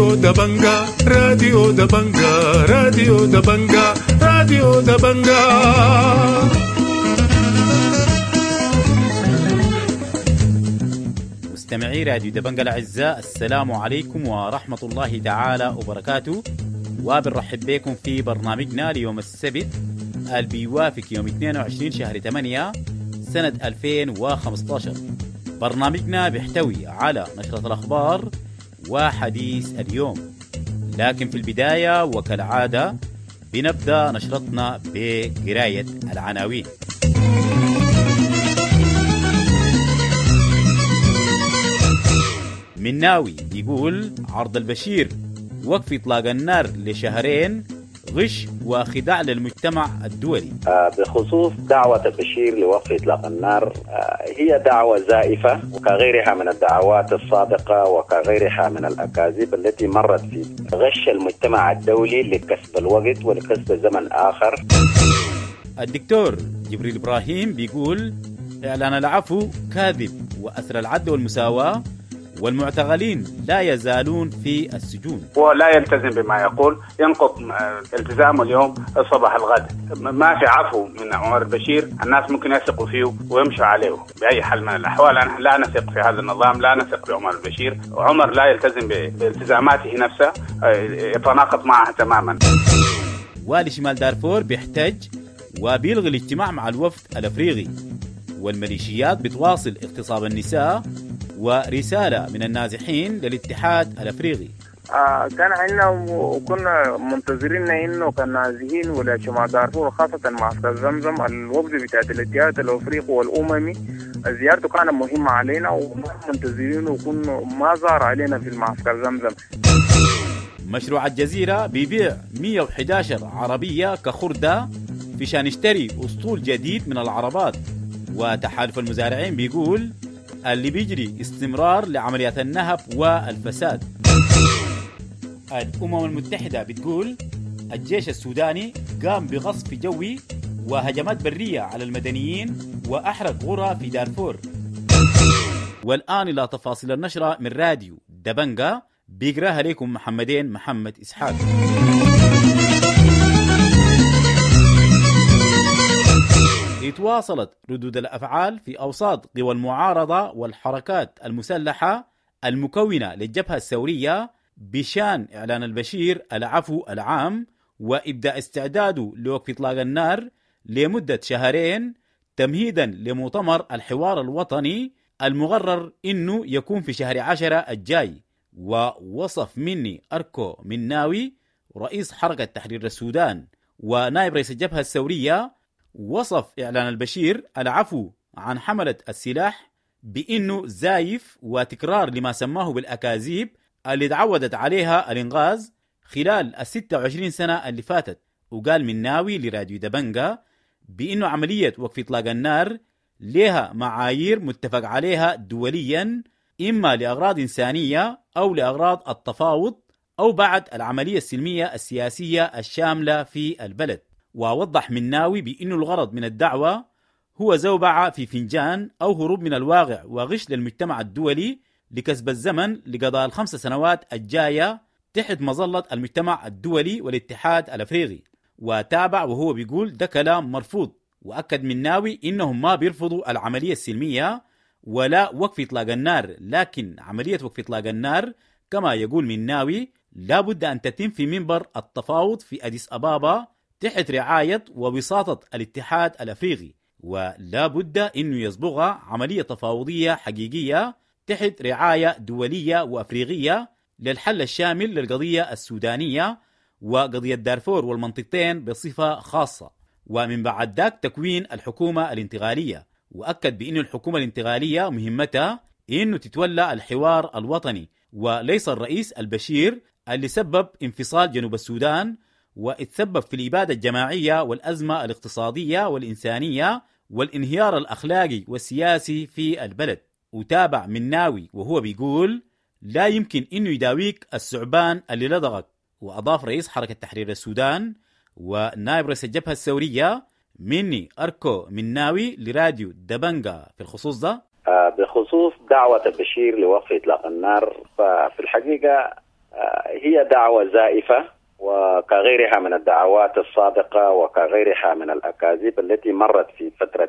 راديو دبنجا راديو دبنجا راديو دبنجا راديو دبنجا. مستمعي راديو دبنجا الأعزاء، السلام عليكم ورحمة الله تعالى وبركاته، وبنرحب بكم في برنامجنا ليوم السبت اللي بيوافق يوم 22 شهر 8 سنة 2015. برنامجنا بيحتوي على نشرة الأخبار وحديث اليوم، لكن في البداية وكالعادة بنبدأ نشرتنا بقراية العناوين. مناوي بيقول عرض البشير وقف إطلاق النار لشهرين غش وخداع للمجتمع الدولي. بخصوص دعوة البشير لوقف إطلاق النار، هي دعوة زائفة وكغيرها من الدعوات الصادقة وكغيرها من الأكاذيب التي مرت في غش المجتمع الدولي لكسب الوقت ولكسب زمن آخر. الدكتور جبريل إبراهيم بيقول إعلان العفو كاذب وأثر العدل والمساواة، والمعتقلين لا يزالون في السجون. هو لا يلتزم بما يقول، ينقض التزامه اليوم صباح الغد. ما في عفو من عمر البشير، الناس ممكن يثقوا فيه ويمشوا عليه بأي حال من الأحوال. نحن لا نثق في هذا النظام، لا نثق في عمر البشير. عمر لا يلتزم بالتزاماته نفسها، يتناقض معها تماما. والي شمال دارفور بيحتج وبيلغي الاجتماع مع الوفد الأفريقي، والميليشيات بتواصل اغتصاب النساء، ورسالة من النازحين للاتحاد الأفريقي. كان عندنا وكنا منتظرين إنه كان نازحين ولا شمال دارفور خاصة معسكر زمزم، الوفد بتاع الاتحاد الأفريقي والأممي زيارته كانت مهمة علينا ومنتظرين، وكنا ما زار علينا في المعسكر زمزم. مشروع الجزيرة بيبيع 111 عربية كخردة في شان يشتري أسطول جديد من العربات، وتحالف المزارعين بيقول اللي بيجري استمرار لعمليات النهب والفساد. الأمم المتحدة بتقول الجيش السوداني قام بغصب جوي وهجمات برية على المدنيين وأحرق قرى في دارفور. والآن إلى تفاصيل النشرة من راديو دبنجا، بيقراها لكم محمد إسحاق. تواصلت ردود الأفعال في أوساط قوى المعارضة والحركات المسلحة المكونة للجبهة الثورية بشان إعلان البشير العفو العام وإبداء استعداده لوقف إطلاق النار لمدة شهرين، تمهيدا لمؤتمر الحوار الوطني المقرر إنه يكون في شهر 10 الجاي. ووصف مني أركو مناوي رئيس حركة تحرير السودان ونائب رئيس الجبهة الثورية، وصف إعلان البشير العفو عن حملة السلاح بأنه زايف وتكرار لما سماه بالأكاذيب اللي تعودت عليها الإنغاذ خلال 26 سنة اللي فاتت. وقال مناوي لراديو دبنجا بأنه عملية وقف إطلاق النار لها معايير متفق عليها دوليا، إما لأغراض إنسانية أو لأغراض التفاوض أو بعد العملية السلمية السياسية الشاملة في البلد. ووضح مناوي بأنه الغرض من الدعوة هو زوبعة في فنجان أو هروب من الواقع وغش للمجتمع الدولي لكسب الزمن لقضاء ال5 سنوات الجاية تحت مظلة المجتمع الدولي والاتحاد الأفريقي. وتابع وهو بيقول ده كلام مرفوض، وأكد مناوي إنهم ما بيرفضوا العملية السلمية ولا وقف إطلاق النار، لكن عملية وقف إطلاق النار كما يقول مناوي لابد أن تتم في منبر التفاوض في أديس أبابا تحت رعاية ووساطة الاتحاد الأفريقي، ولا بد أنه يصبغها عملية تفاوضية حقيقية تحت رعاية دولية وأفريقية للحل الشامل للقضية السودانية وقضية دارفور والمنطقتين بصفة خاصة، ومن بعد ذاك تكوين الحكومة الانتقالية. وأكد بأن الحكومة الانتقالية مهمتها أنه تتولى الحوار الوطني وليس الرئيس البشير اللي سبب انفصال جنوب السودان واتسبب في الإبادة الجماعية والأزمة الاقتصادية والإنسانية والانهيار الأخلاقي والسياسي في البلد. وتابع مناوي وهو بيقول لا يمكن إنه يداويك الثعبان اللي لدغك. وأضاف رئيس حركة تحرير السودان ونائب رئيس الجبهة الثورية مني أركو مناوي لراديو دبنجا في الخصوص ده. بخصوص دعوة البشير لوقف إطلاق النار، ففي الحقيقة هي دعوة زائفة، وكغيرها من الدعوات الصادقة وكغيرها من الأكاذيب التي مرت في فترة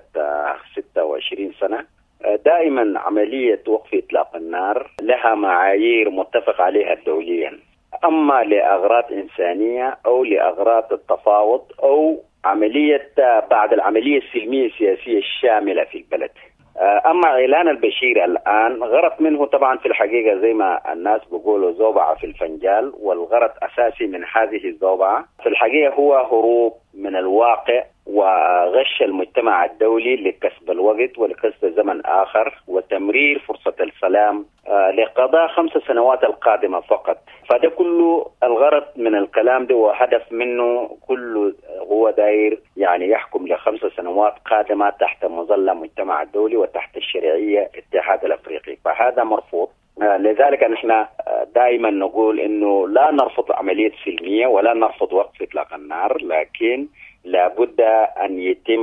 26 سنة. دائما عملية وقف إطلاق النار لها معايير متفق عليها دوليا، أما لأغراض إنسانية أو لأغراض التفاوض أو عملية بعد العملية السلمية السياسية الشاملة في البلد. أما إعلان البشير الآن غرض منه طبعا في الحقيقة زي ما الناس بيقولوا زوبعة في الفنجال، والغرض أساسي من هذه الزوبعة في الحقيقة هو هروب من الواقع وغش المجتمع الدولي لكسب الوقت ولكسب زمن آخر وتمرير فرصة السلام لقضاء 5 سنوات القادمة فقط. فده كله الغرض من الكلام ده وهدف منه كله هو داير يعني يحكم ل5 سنوات قادمة تحت مظلة المجتمع الدولي وتحت الشرعية الاتحاد الأفريقي، فهذا مرفوض. لذلك نحن دائما نقول إنه لا نرفض عملية سلمية ولا نرفض وقف إطلاق النار، لكن لابد أن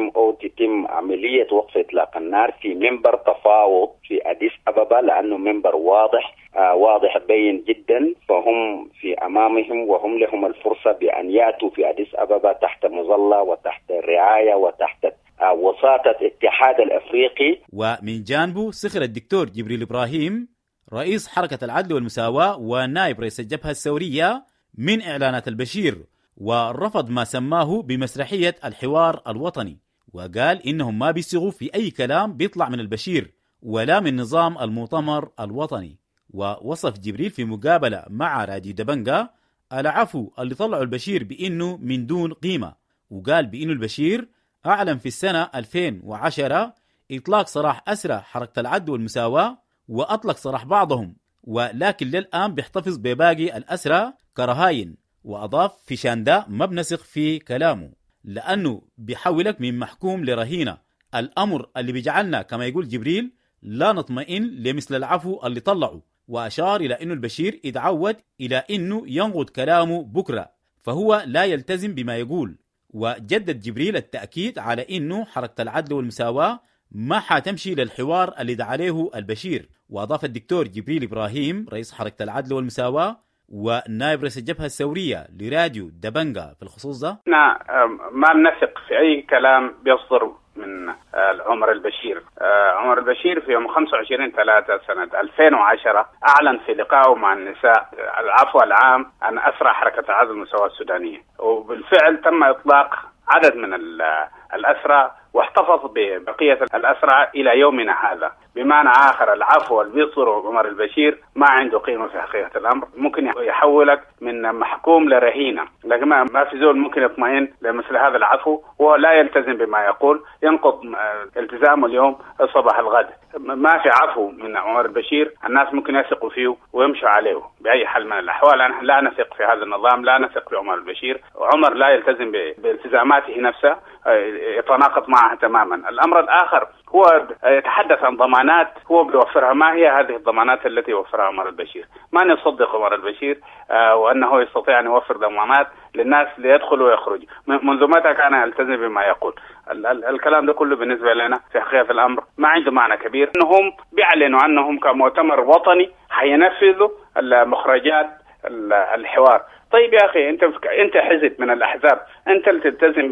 تتم عملية وقف إطلاق النار في منبر تفاوض في أديس أبابا، لأنه منبر واضح بين جدا، فهم في أمامهم وهم لهم الفرصة بأن يأتوا في أديس أبابا تحت مظلة وتحت رعاية وتحت وساطة الاتحاد الأفريقي. ومن جانبه سخر الدكتور جبريل إبراهيم رئيس حركة العدل والمساواة ونائب رئيس الجبهة الثورية من إعلانات البشير، ورفض ما سماه بمسرحية الحوار الوطني، وقال إنهم ما بيصيغوا في أي كلام بيطلع من البشير ولا من نظام المؤتمر الوطني. ووصف جبريل في مقابلة مع راديو دبنجا العفو اللي طلعوا البشير بإنه من دون قيمة، وقال بإنه البشير أعلن في السنة 2010 إطلاق سراح أسرى حركة العدل والمساواة، وأطلق سراح بعضهم، ولكن للآن بيحتفظ بباقي الأسرى كرهاين. وأضاف في شاندا ما بنسخ في كلامه لأنه بيحولك من محكوم لرهينة، الأمر اللي بيجعلنا كما يقول جبريل لا نطمئن لمثل العفو اللي طلعوا. وأشار إلى أنه البشير اتعود إلى أنه ينقض كلامه بكرة، فهو لا يلتزم بما يقول. وجدد جبريل التأكيد على أنه حركة العدل والمساواة ما حتمشي للحوار اللي دعا عليه البشير. وأضاف الدكتور جبريل إبراهيم رئيس حركة العدل والمساواة ونائب رئيس الجبهة الثورية لراديو دبنجا في الخصوص ده: ما بنثق في أي كلام بيصدر من عمر البشير. عمر البشير في يوم 25/3 سنة 2010 أعلن في لقائه مع النساء العفو العام عن أسرى حركة العدل والمساواة السودانية، وبالفعل تم إطلاق عدد من الأسرى واحتفظ ببقية الأسرى إلى يومنا هذا. بمعنى آخر العفو اللي بيصدره عمر البشير ما عنده قيمة في حقيقة الأمر، ممكن يحولك من محكوم لرهينة، لكن ما في زول ممكن يطمئن لمثل هذا العفو وهو لا يلتزم بما يقول، ينقض التزامه اليوم صباح الغد. ما في عفو من عمر البشير الناس ممكن يثقوا فيه ويمشوا عليه بأي حال من الأحوال. نحن لا نثق في هذا النظام، لا نثق في عمر البشير، وعمر لا يلتزم بالتزاماته نفسها، يتناقض معها تماما. الأمر الآخر هو يتحدث عن ضمانات هو بيوفرها. ما هي هذه الضمانات التي يوفرها عمر البشير؟ ما نصدق عمر البشير وأنه يستطيع أن يوفر ضمانات للناس ليدخل ويخرج. منذ متى كان يلتزم بما يقول؟ الكلام ده كله بالنسبة لنا في حقيقة الأمر ما عنده معنى كبير. أنهم بيعلنوا أنهم كمؤتمر وطني حينفذوا المخرجات الحوار. طيب يا أخي أنت حزب من الأحزاب، أنت اللي تلتزم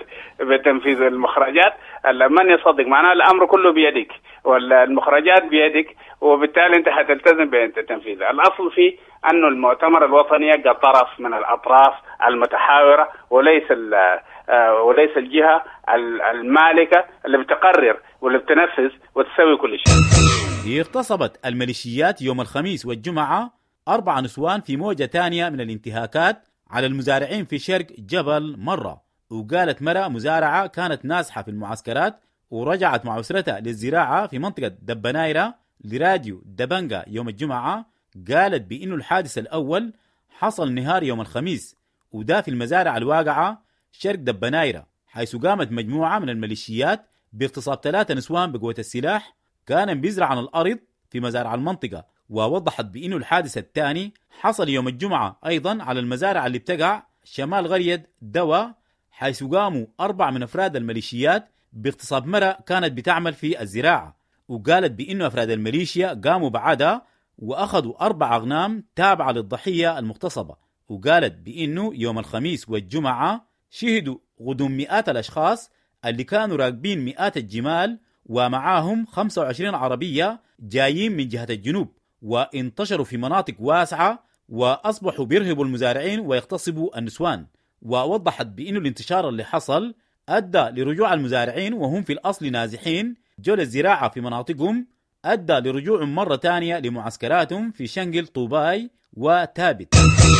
بتنفيذ المخرجات. من يصدق؟ معناه الأمر كله بيدك والمخرجات بيدك، وبالتالي أنت حتلتزم بتنفيذها. الأصل فيه أنه المؤتمر الوطني يبقى طرف من الأطراف المتحاورة وليس الجهة المالكة اللي بتقرر واللي بتنفذ وتسوي كل شيء. اغتصبت الميليشيات يوم الخميس والجمعة 4 نسوان في موجة تانية من الانتهاكات على المزارعين في شرق جبل مرة. وقالت مرة مزارعة كانت نازحة في المعسكرات ورجعت مع أسرتها للزراعة في منطقة دبنايرة لراديو دبنجا يوم الجمعة، قالت بأنه الحادث الأول حصل نهار يوم الخميس، وده في المزارع الواقعة شرق دبنايرة، حيث قامت مجموعة من الميليشيات باغتصاب 3 نسوان بقوة السلاح كان بيزرع عن الأرض في مزارع المنطقة. ووضحت بأنه الحادث الثاني حصل يوم الجمعة أيضا على المزارع اللي بتقع شمال قرية دوا، حيث قاموا 4 من أفراد الميليشيات باغتصاب مرأة كانت بتعمل في الزراعة. وقالت بأنه أفراد الميليشيا قاموا بعدها وأخذوا 4 أغنام تابعة للضحية المغتصبة. وقالت بأنه يوم الخميس والجمعة شهدوا غدوم مئات الأشخاص اللي كانوا راكبين مئات الجمال ومعاهم 25 عربية جايين من جهة الجنوب، وانتشروا في مناطق واسعة وأصبحوا بيرهبوا المزارعين ويغتصبوا النسوان. ووضحت بأنه الانتشار اللي حصل أدى لرجوع المزارعين وهم في الأصل نازحين جول الزراعة في مناطقهم، أدى لرجوعهم مرة تانية لمعسكراتهم في شنقل طوباي وتابت.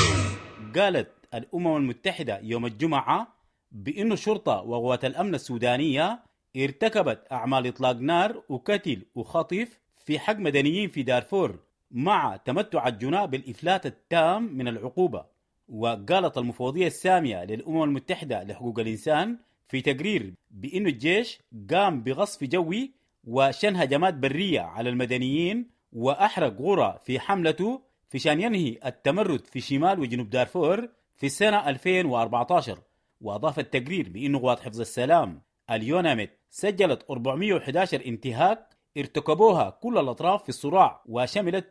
قالت الأمم المتحدة يوم الجمعة بأن الشرطة وقوات الأمن السودانية ارتكبت أعمال إطلاق نار وقتل وخطف في حق مدنيين في دارفور مع تمتع الجناة بالإفلات التام من العقوبة. وقالت المفوضية السامية للأمم المتحدة لحقوق الإنسان في تقرير بأن الجيش قام بغصف جوي وشن هجمات برية على المدنيين وأحرق غرة في حملته في شان ينهي التمرد في شمال وجنوب دارفور في السنة 2014. وأضاف التقرير بأن قوات حفظ السلام اليوناميت سجلت 411 انتهاك ارتكبوها كل الأطراف في الصراع وشملت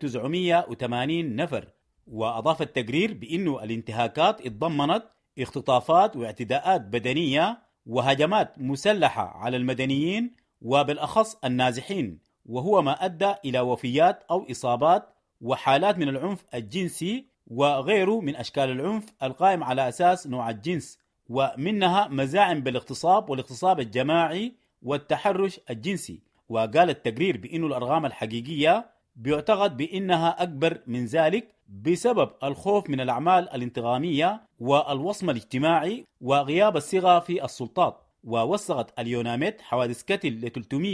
980 نفر. وأضاف التقرير بأن الانتهاكات اتضمنت اختطافات واعتداءات بدنية وهجمات مسلحة على المدنيين وبالأخص النازحين، وهو ما أدى إلى وفيات أو إصابات وحالات من العنف الجنسي وغيره من أشكال العنف القائم على أساس نوع الجنس، ومنها مزاعم بالاغتصاب والاغتصاب الجماعي والتحرش الجنسي. وقال التقرير بأن الأرقام الحقيقية بيعتقد بأنها أكبر من ذلك بسبب الخوف من الأعمال الانتقامية والوصم الاجتماعي وغياب الصغة في السلطات. ووثقت اليوناميت حوادث قتل ل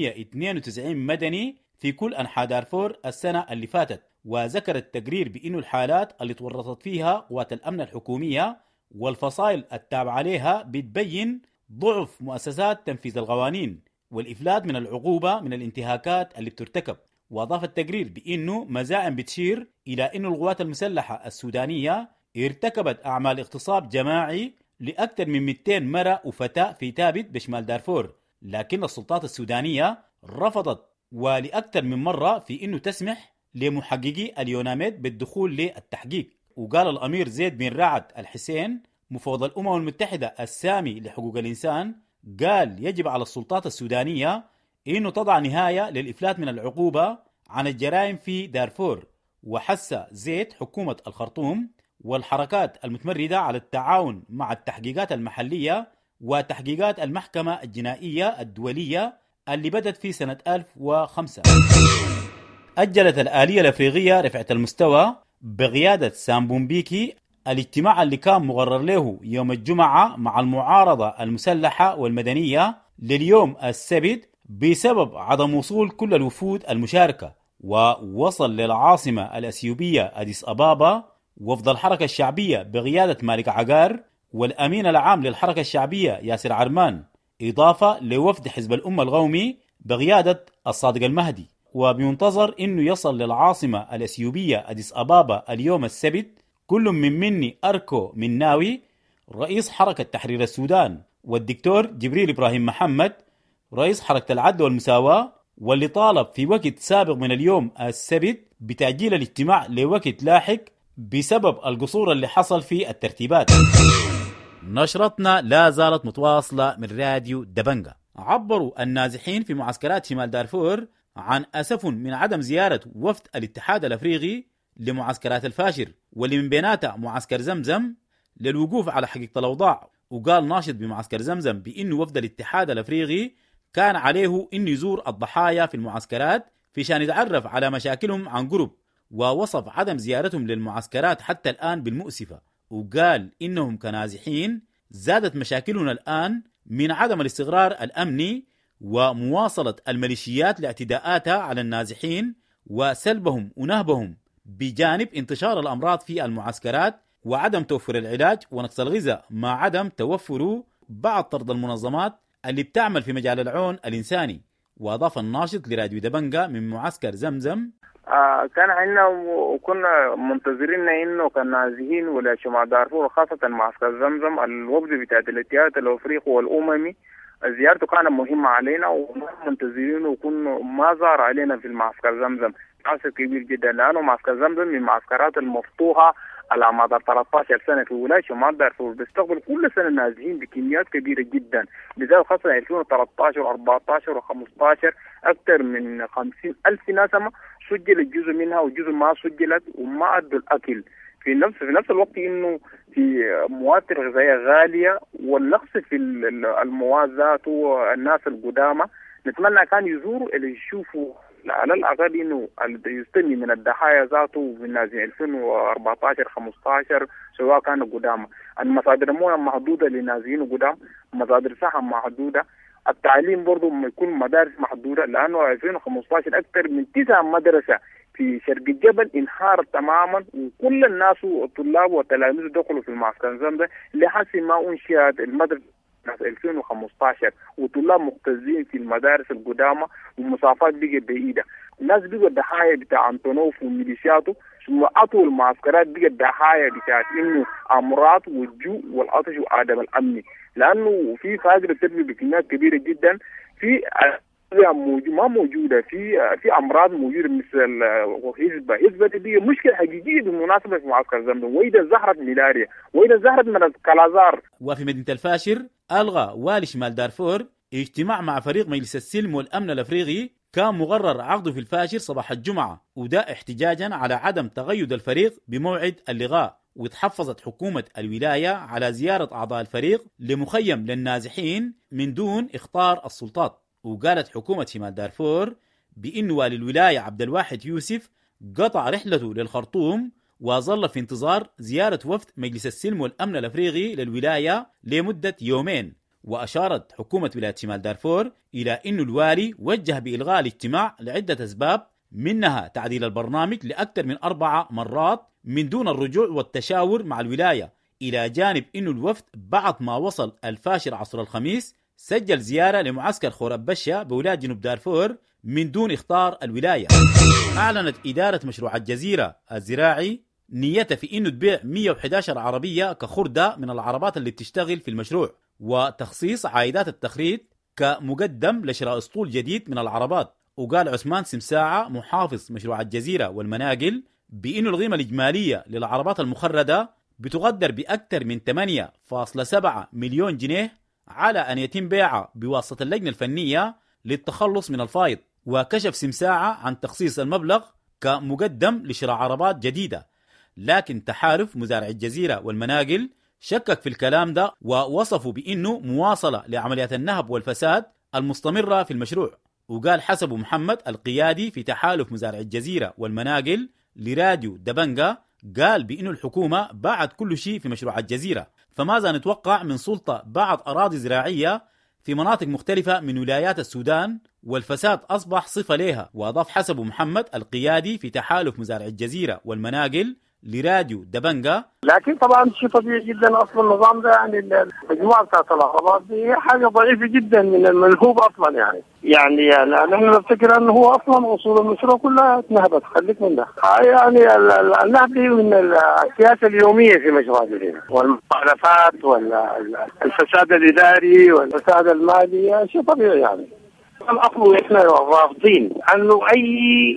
392 مدني في كل أنحاء دارفور السنة اللي فاتت. وذكر التقرير بأن الحالات اللي تورطت فيها قوات الأمن الحكومية والفصائل التابعة لها بتبين ضعف مؤسسات تنفيذ القوانين والإفلات من العقوبة من الانتهاكات اللي بترتكب. وأضاف التقرير بأنه مزاعم بتشير إلى أن القوات المسلحة السودانية ارتكبت أعمال اغتصاب جماعي لأكثر من 200 مرة وفتاة في تابت بشمال دارفور، لكن السلطات السودانية رفضت ولأكثر من مرة في أنه تسمح لمحققي اليوناميت بالدخول للتحقيق. وقال الأمير زيد بن رعد الحسين مفوض الأمم المتحدة السامي لحقوق الإنسان قال يجب على السلطات السودانية إنه تضع نهاية للإفلات من العقوبة عن الجرائم في دارفور. وحث زيد حكومة الخرطوم والحركات المتمردة على التعاون مع التحقيقات المحلية وتحقيقات المحكمة الجنائية الدولية اللي بدت في سنة 2005. أجلت الآلية الأفريقية رفعة المستوى بقيادة سامبومبيكي الاجتماع اللي كان مقرر له يوم الجمعة مع المعارضة المسلحة والمدنية لليوم السبت بسبب عدم وصول كل الوفود المشاركة. ووصل للعاصمة الأثيوبية أديس أبابا وفد الحركة الشعبية بقيادة مالك عقار والأمين العام للحركة الشعبية ياسر عرمان، إضافة لوفد حزب الأمة القومي بقيادة الصادق المهدي. وبينتظر أنه يصل للعاصمة الأثيوبية أديس أبابا اليوم السبت كل من مني أركو مناوي رئيس حركة تحرير السودان والدكتور جبريل إبراهيم محمد رئيس حركة العدل والمساواة، واللي طالب في وقت سابق من اليوم السبت بتأجيل الاجتماع لوقت لاحق بسبب القصور اللي حصل في الترتيبات. نشرتنا لا زالت متواصلة من راديو دبنجة. عبروا النازحين في معسكرات شمال دارفور عن أسف من عدم زيارة وفد الاتحاد الأفريقي لمعسكرات الفاشر واللي من بيناتها معسكر زمزم للوقوف على حقيقة الأوضاع. وقال ناشط بمعسكر زمزم بأنه وفد الاتحاد الأفريقي كان عليه أن يزور الضحايا في المعسكرات في شان يتعرف على مشاكلهم عن قرب، ووصف عدم زيارتهم للمعسكرات حتى الآن بالمؤسفة. وقال إنهم كنازحين زادت مشاكلنا الآن من عدم الاستقرار الأمني ومواصلة الميليشيات لاعتداءاتها على النازحين وسلبهم ونهبهم، بجانب انتشار الأمراض في المعسكرات وعدم توفر العلاج ونقص الغذاء مع عدم توفره بعض طرد المنظمات اللي بتعمل في مجال العون الإنساني. وأضاف الناشط لراديو دبنجة من معسكر زمزم كان عندنا وكنا منتظرين انه كان نازحين ولا شمال دارفور خاصة معسكر زمزم الوفد بتاع الاتحاد الافريقي والاممي زيارته كانت مهمة علينا ومنتظرينه وكن ما زار علينا في المعسكر زمزم. عسكر كبير جدا لأنه معسكر زمزم من المعسكرات المفتوحة على مدار 13 سنة في ولاية شمال دارفور، بيستقبل كل سنة نازحين بكميات كبيرة جدا، بالذات خاصة 2013 و14 و15 أكثر من 50,000 نسمة سجل جزء منها وجزء ما سجلت وما أدوا الأكل. في نفس الوقت إنه في مواد غذائية غالية والنقص في المواد ذاته. الناس القدامى نتمنى كان يزوروا اللي يشوفوا على الأقل إنه يستني من الضحايا ذاته في الناس 2014 15 سواء كانوا قدامى. المصادر المويه محدودة لنازحين قدام، مصادر صحة محدودة، التعليم برضو يكون مدارس محدودة، لأنه 2015 أكثر من 9 مدرسة في شرق الجبل انهارت تماما وكل الناس والطلاب والتلاميذ دخلوا في المعسكر زمزم لحد ما أنشئت المدرسة 2015 وطلاب مختزين في المدارس القدامى ومسافات بقت بعيدة. الناس بقت ضحايا بتاع أنطونوف وميليشياته، ثم أطول المعسكرات بقت ضحايا بتاع إنه أمراض والجوع والعطش وعدم الأمن، لأنه في فاقد تربي بكميات كبيرة جدا، في ما موجودة في أمراض موجودة مثل هزبة دي مشكلة حقيقية بالمناسبة في معسكر زمزم، وإذا ظهرت ملاريا وإذا ظهرت مرض كالازار. وفي مدينة الفاشر ألغى والي شمال دارفور اجتماع مع فريق مجلس السلم والأمن الأفريقي كان مقرر عقده في الفاشر صباح الجمعة، وده احتجاجا على عدم تقيد الفريق بموعد اللقاء. وتحفظت حكومة الولاية على زيارة أعضاء الفريق لمخيم للنازحين من دون إخطار السلطات. وقالت حكومة شمال دارفور بأن والي الولاية عبد الواحد يوسف قطع رحلته للخرطوم وظل في انتظار زيارة وفد مجلس السلم والأمن الأفريقي للولاية لمدة يومين. وأشارت حكومة ولاية شمال دارفور إلى أن الوالي وجه بإلغاء الاجتماع لعدة أسباب، منها تعديل البرنامج لأكثر من 4 مرات من دون الرجوع والتشاور مع الولاية، إلى جانب أن الوفد بعد ما وصل الفاشر عصر الخميس سجل زيارة لمعسكر خورب بشة بولاية جنوب دارفور من دون إخطار الولاية. أعلنت إدارة مشروع الجزيرة الزراعي نيتها في أنه تبيع 111 عربية كخردة من العربات اللي بتشتغل في المشروع، وتخصيص عائدات التخريط كمقدم لشراء اسطول جديد من العربات. وقال عثمان سمساعة محافظ مشروع الجزيرة والمناقل بأنه القيمة الإجمالية للعربات المخردة بتقدر بأكثر من 8.7 مليون جنيه على أن يتم بيعها بواسطة اللجنة الفنية للتخلص من الفائض. وكشف سمساعة عن تخصيص المبلغ كمقدم لشراء عربات جديدة، لكن تحالف مزارع الجزيرة والمناقل شكك في الكلام ده ووصفوا بأنه مواصلة لعمليات النهب والفساد المستمرة في المشروع. وقال حسب محمد القيادي في تحالف مزارع الجزيرة والمناقل لراديو دبنجا، قال بأنه الحكومة باعت كل شيء في مشروع الجزيرة، فماذا نتوقع من سلطة بعض أراضي زراعية في مناطق مختلفة من ولايات السودان والفساد أصبح صفة لها. وأضاف حسب محمد القيادي في تحالف مزارع الجزيرة والمناقل لراديو دبنجا، لكن طبعا شيء طبيعي جدا. اصلا النظام ده يعني المجموعه بتاعت العربات دي حاجه ضعيفه جدا من المنهوب اصلا. يعني نحن نفتكر انه هو اصلا اصول المشروع كلها اتنهبت. خليك من ده. يعني النهب من السياسه اليوميه في مشروع الجزيره والمخالفات والفساد الاداري والفساد المالي شيء طبيعي. يعني الأصل إحنا رافضين أنه أي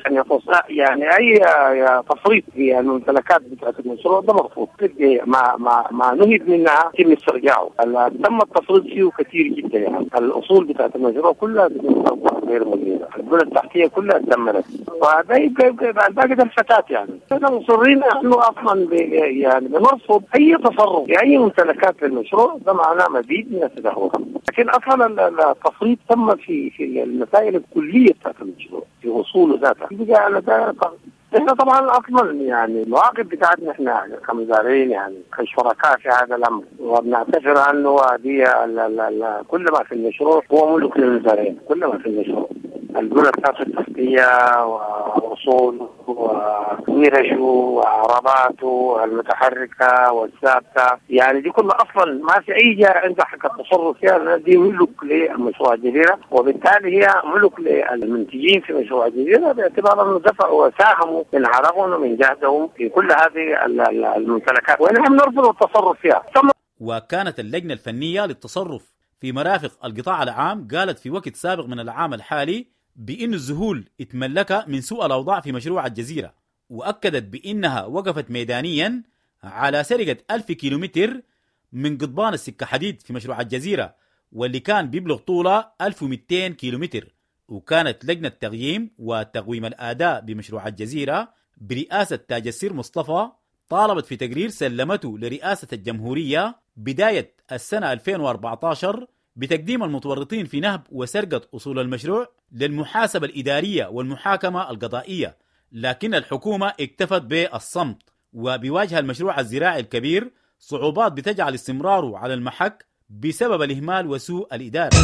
أي تفريط في الممتلكات بتاعت المشروع ده مرفوض. ما نهب منها يتم استرجاعه. تم التفريط فيه كثير جدا. يعني الأصول بتاعت المشروع كلها غير مدينة، البنى التحتية كلها اتدمرت، وهذا الباقي ده الفتات. يعني احنا مصرين انه اصلا يعني بنرفض اي تصرف في اي ممتلكات في المشروع، ده معناه مزيد من التدهور. لكن اصلا التفريط تم في المسائل الكليه بتاعت المشروع في اصوله ذاتها. احنا طبعا اصلا يعني المواقف بتاعتنا احنا كمزارعين يعني كشركاء في هذا الامر، وبنعتبر انه دي كل ما في المشروع هو ملك للمزارعين. كل ما في المشروع البنى بتاعته التحتيه واصول وورشه وعرباته المتحركه والثابته، يعني دي كلها اصلا ما في اي جهه عندها حق التصرف فيها. دي ملك لمشروع الجزيره، وبالتالي هي ملك للمنتجين في مشروع الجزيره باعتبار انه دفعوا وساهموا من عرقهم ومن جهدهم في كل هذه الممتلكات، ونحن نرفض التصرف فيها. وكانت اللجنة الفنية للتصرف في مرافق القطاع العام قالت في وقت سابق من العام الحالي بأن الذهول اتملك من سوء الأوضاع في مشروع الجزيرة، وأكدت بأنها وقفت ميدانيا على سرقة 1000 كيلومتر من قضبان السكة حديد في مشروع الجزيرة، واللي كان بيبلغ طوله 1200 كيلومتر. وكانت لجنة تقييم وتقويم الأداء بمشروع الجزيرة برئاسة تاج السير مصطفى طالبت في تقرير سلمته لرئاسة الجمهورية بداية السنة 2014 بتقديم المتورطين في نهب وسرقة أصول المشروع للمحاسبة الإدارية والمحاكمة القضائية، لكن الحكومة اكتفت بالصمت، وبيواجه المشروع الزراعي الكبير صعوبات بتجعل استمراره على المحك بسبب الإهمال وسوء الإدارة.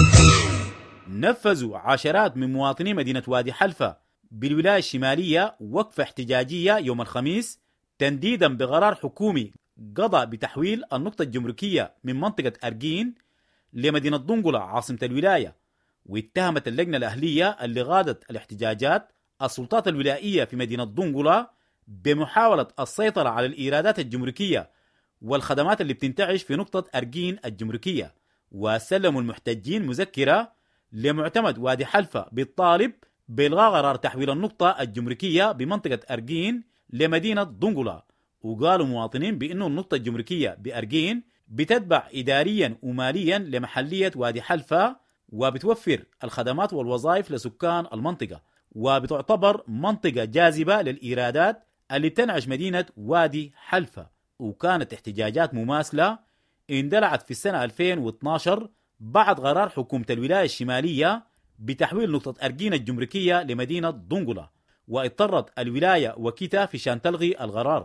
نفذوا عشرات من مواطني مدينة وادي حلفة بالولاية الشمالية وقفة احتجاجية يوم الخميس تنديدا بقرار حكومي قضى بتحويل النقطة الجمركية من منطقة أرجين لمدينة دنقلة عاصمة الولاية. واتهمت اللجنة الأهلية اللي غادت الاحتجاجات السلطات الولائية في مدينة دنقلة بمحاولة السيطرة على الإيرادات الجمركية والخدمات اللي بتنتعش في نقطة أرجين الجمركية. وسلموا المحتجين مذكرة لمعتمد وادي حلفة بالطالب بإلغاء قرار تحويل النقطة الجمركية بمنطقة أرجين لمدينة دنقلة. وقالوا مواطنين بأنه النقطة الجمركية بأرجين بتتبع إداريا وماليا لمحلية وادي حلفة وبتوفر الخدمات والوظائف لسكان المنطقة، وبتعتبر منطقة جاذبة للإيرادات اللي بتنعش مدينة وادي حلفة. وكانت احتجاجات مماثلة اندلعت في السنة 2012 بعد قرار حكومة الولاية الشمالية بتحويل نقطة أرجين الجمركية لمدينة دنقلة، واضطرت الولاية وكيتا في شان تلغي القرار.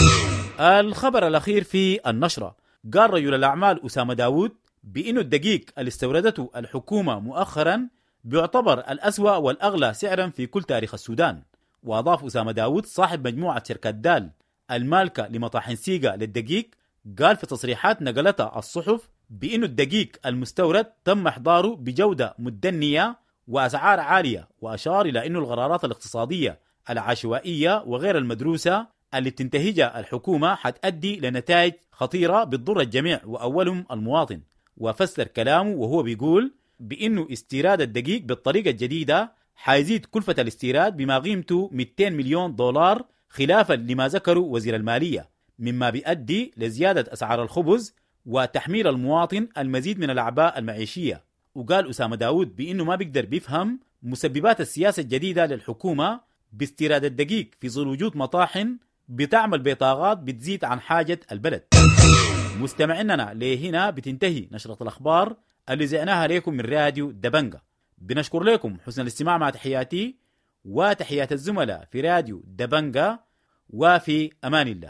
الخبر الأخير في النشرة، قال رجل الأعمال أسامة داود بأنه الدقيق اللي استوردته الحكومة مؤخرا بيعتبر الأسوأ والأغلى سعرا في كل تاريخ السودان. وأضاف أسامة داود صاحب مجموعة شركة دال المالكة لمطاحن سيغا للدقيق، قال في تصريحات نقلتها الصحف بأنه الدقيق المستورد تم إحضاره بجودة مدنية وأسعار عالية، وأشار إلى أنه القرارات الاقتصادية العشوائية وغير المدروسة اللي بتنتهجها الحكومة حتؤدي لنتائج خطيرة بتضر الجميع وأولهم المواطن. وفسر كلامه وهو بيقول بأنه استيراد الدقيق بالطريقة الجديدة حيزيد كلفة الاستيراد بما قيمته 200 مليون دولار خلافا لما ذكره وزير المالية، مما بيؤدي لزيادة أسعار الخبز وتحميل المواطن المزيد من الأعباء المعيشية. وقال أسامة داود بأنه ما بيقدر بيفهم مسببات السياسة الجديدة للحكومة باستيراد الدقيق في ظل وجود مطاحن بتعمل بطاقات بتزيد عن حاجة البلد. مستمعيننا لهنا بتنتهي نشرة الأخبار اللي زعناها لكم من راديو دبنجة. بنشكر لكم حسن الاستماع مع تحياتي وتحيات الزملاء في راديو دبنجة، وفي أمان الله.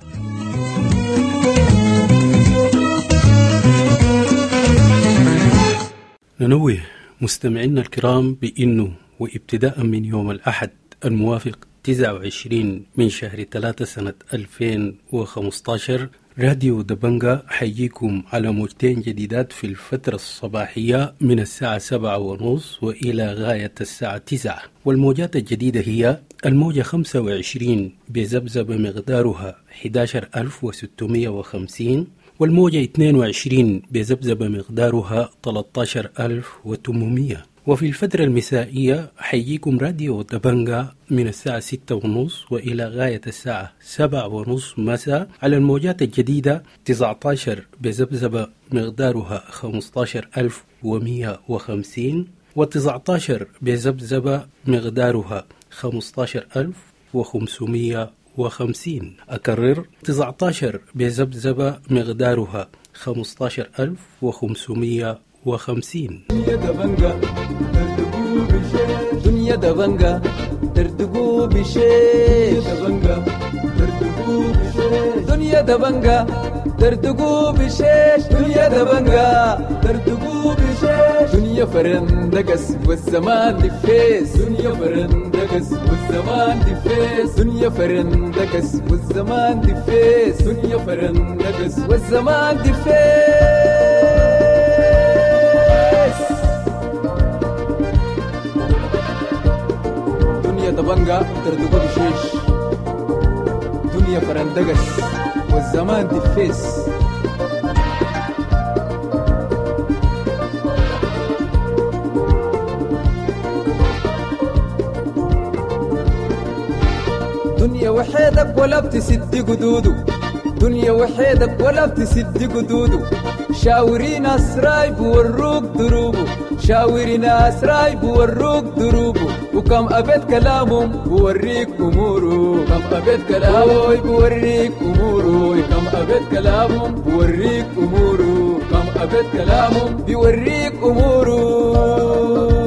ننوه مستمعينا الكرام بأنه وابتداء من يوم الأحد الموافق 29 من شهر 3 سنة 2015 راديو دبنجة حيجيكم على موجتين جديدات في الفترة الصباحية من الساعة 7:30 وإلى غاية الساعة 9. والموجات الجديدة هي الموجة 25 بذبذبة مقدارها 11650، والموجة 22 بذبذبة مقدارها 13800. وفي الفترة المسائية حيجيكم راديو دبنجة من الساعة 6:30 وإلى غاية الساعة 7:30 مساء على الموجات الجديدة 19 بذبذبة مقدارها 15150، و19 بذبذبة مقدارها 15550. أكرر 19 بذبذبة مقدارها 15550. دنيا دبنجة ترتقو بشيش، دنيا دبنجة ترتقو بشيش، دنيا دبنجة ترتقو بشيش، دنيا فرندقس والزمان دفيس، دنيا فرندقس والزمان دفيس، دنيا فرندقس والزمان دفيس، دنيا فرندقس والزمان دفيس. دنيا دبنجة تردقو بشيش، دنيا فرندقس والزمان دفيس. دنيا وحيدك ولا بتسد قدوده دنيا وحيدك ولا بتسد قدوده شاوري ناس راي بوروك دروبه شاوري ناس راي بوروك دروبه وكم أبد كلامهم بوريك أموره كم أبد كلامهم بوريك أموره كم أبد كلامهم بوريك أموره كم أبد كلامهم بوريك أموره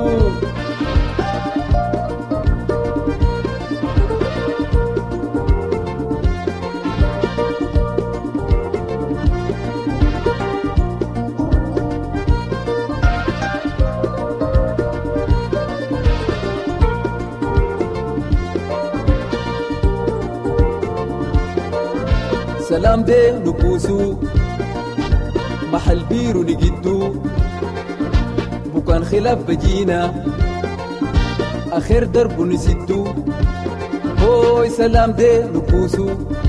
سلام ده نبوسو محل بيرو نجدو بكان خلاف بجينا آخر درب نسدو هوي سلام ده نبوسو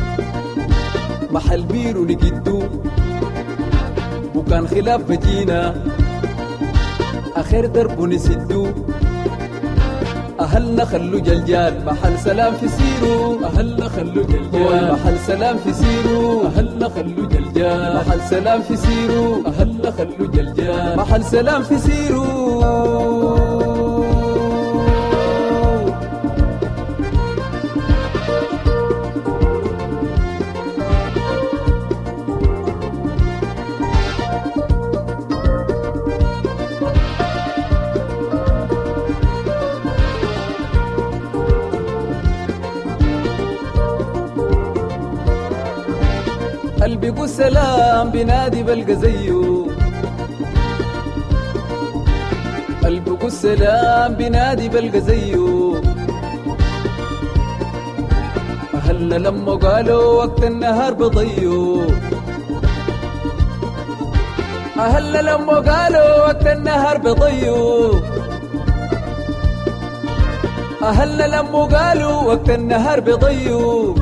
محل بيرو نجدو بكان خلاف بجينا آخر درب نسدو أهلنا خلو جلجال محل سلام في سيرو أهلنا خلو جلجال محل سلام في سيرو أهلنا خلو جلجال محل سلام في سيرو أهلنا خلو جلجال محل سلام في سيرو قلبي قو سلام بنادي بلقى زيه قلبي قو سلام بنادي بلقى زيه أهلنا لما قالوا وقت النهار بضيه أهلنا لما قالوا وقت النهار بضيه أهلنا لما قالوا وقت النهار بضيه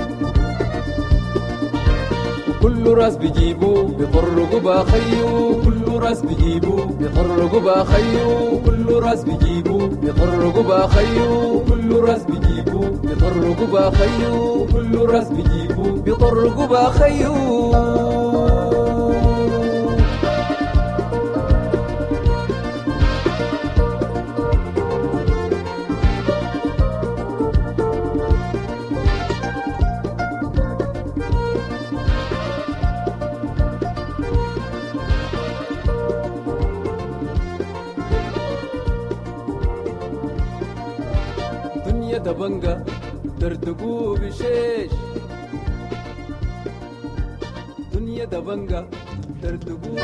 كل راس بيجيبو بيطرقوا باخيو كل راس بيجيبو بيطرقوا باخيو كل راس بيجيبو بيطرقوا باخيو كل راس بيجيبو بيطرقوا باخيو كل راس بيجيبو بيطرقوا باخيو دبنجا دردقو بشيش دنيا دبنجا دردقو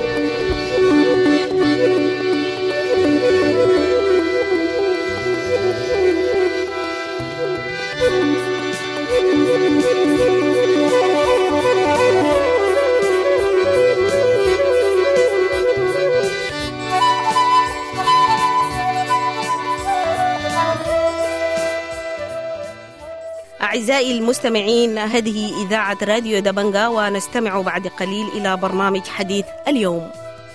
أعزائي المستمعين، هذه إذاعة راديو دبنجا، ونستمع بعد قليل إلى برنامج حديث اليوم.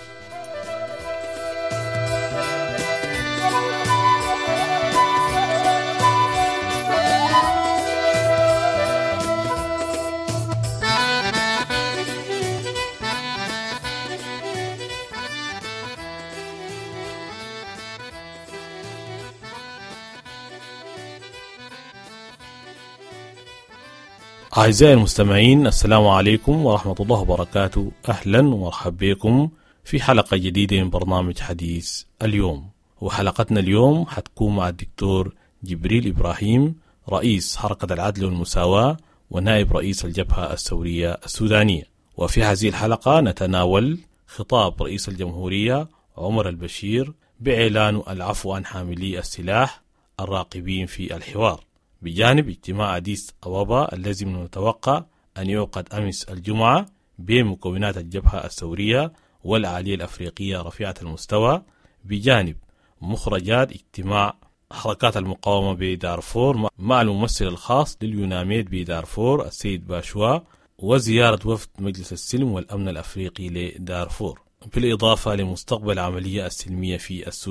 أعزائي المستمعين، السلام عليكم ورحمة الله وبركاته. أهلا ومرحبا بكم في حلقة جديدة من برنامج حديث اليوم. وحلقتنا اليوم حتكون مع الدكتور جبريل إبراهيم، رئيس حركة العدل والمساواة ونائب رئيس الجبهة الثورية السودانية. وفي هذه الحلقة نتناول خطاب رئيس الجمهورية عمر البشير بإعلان العفو عن حاملي السلاح الراقبين في الحوار، بجانب اجتماع أديس أبابا الذي من المتوقع أن يعقد أمس الجمعة بين مكونات الجبهة الثورية والآلية الأفريقية رفيعة المستوى، بجانب مخرجات اجتماع حركات المقاومة بدارفور مع الممثل الخاص لليوناميد بدارفور السيد باشوا، وزيارة وفد مجلس السلم والأمن الأفريقي لدارفور، بالإضافة لمستقبل العملية السلمية في السودان.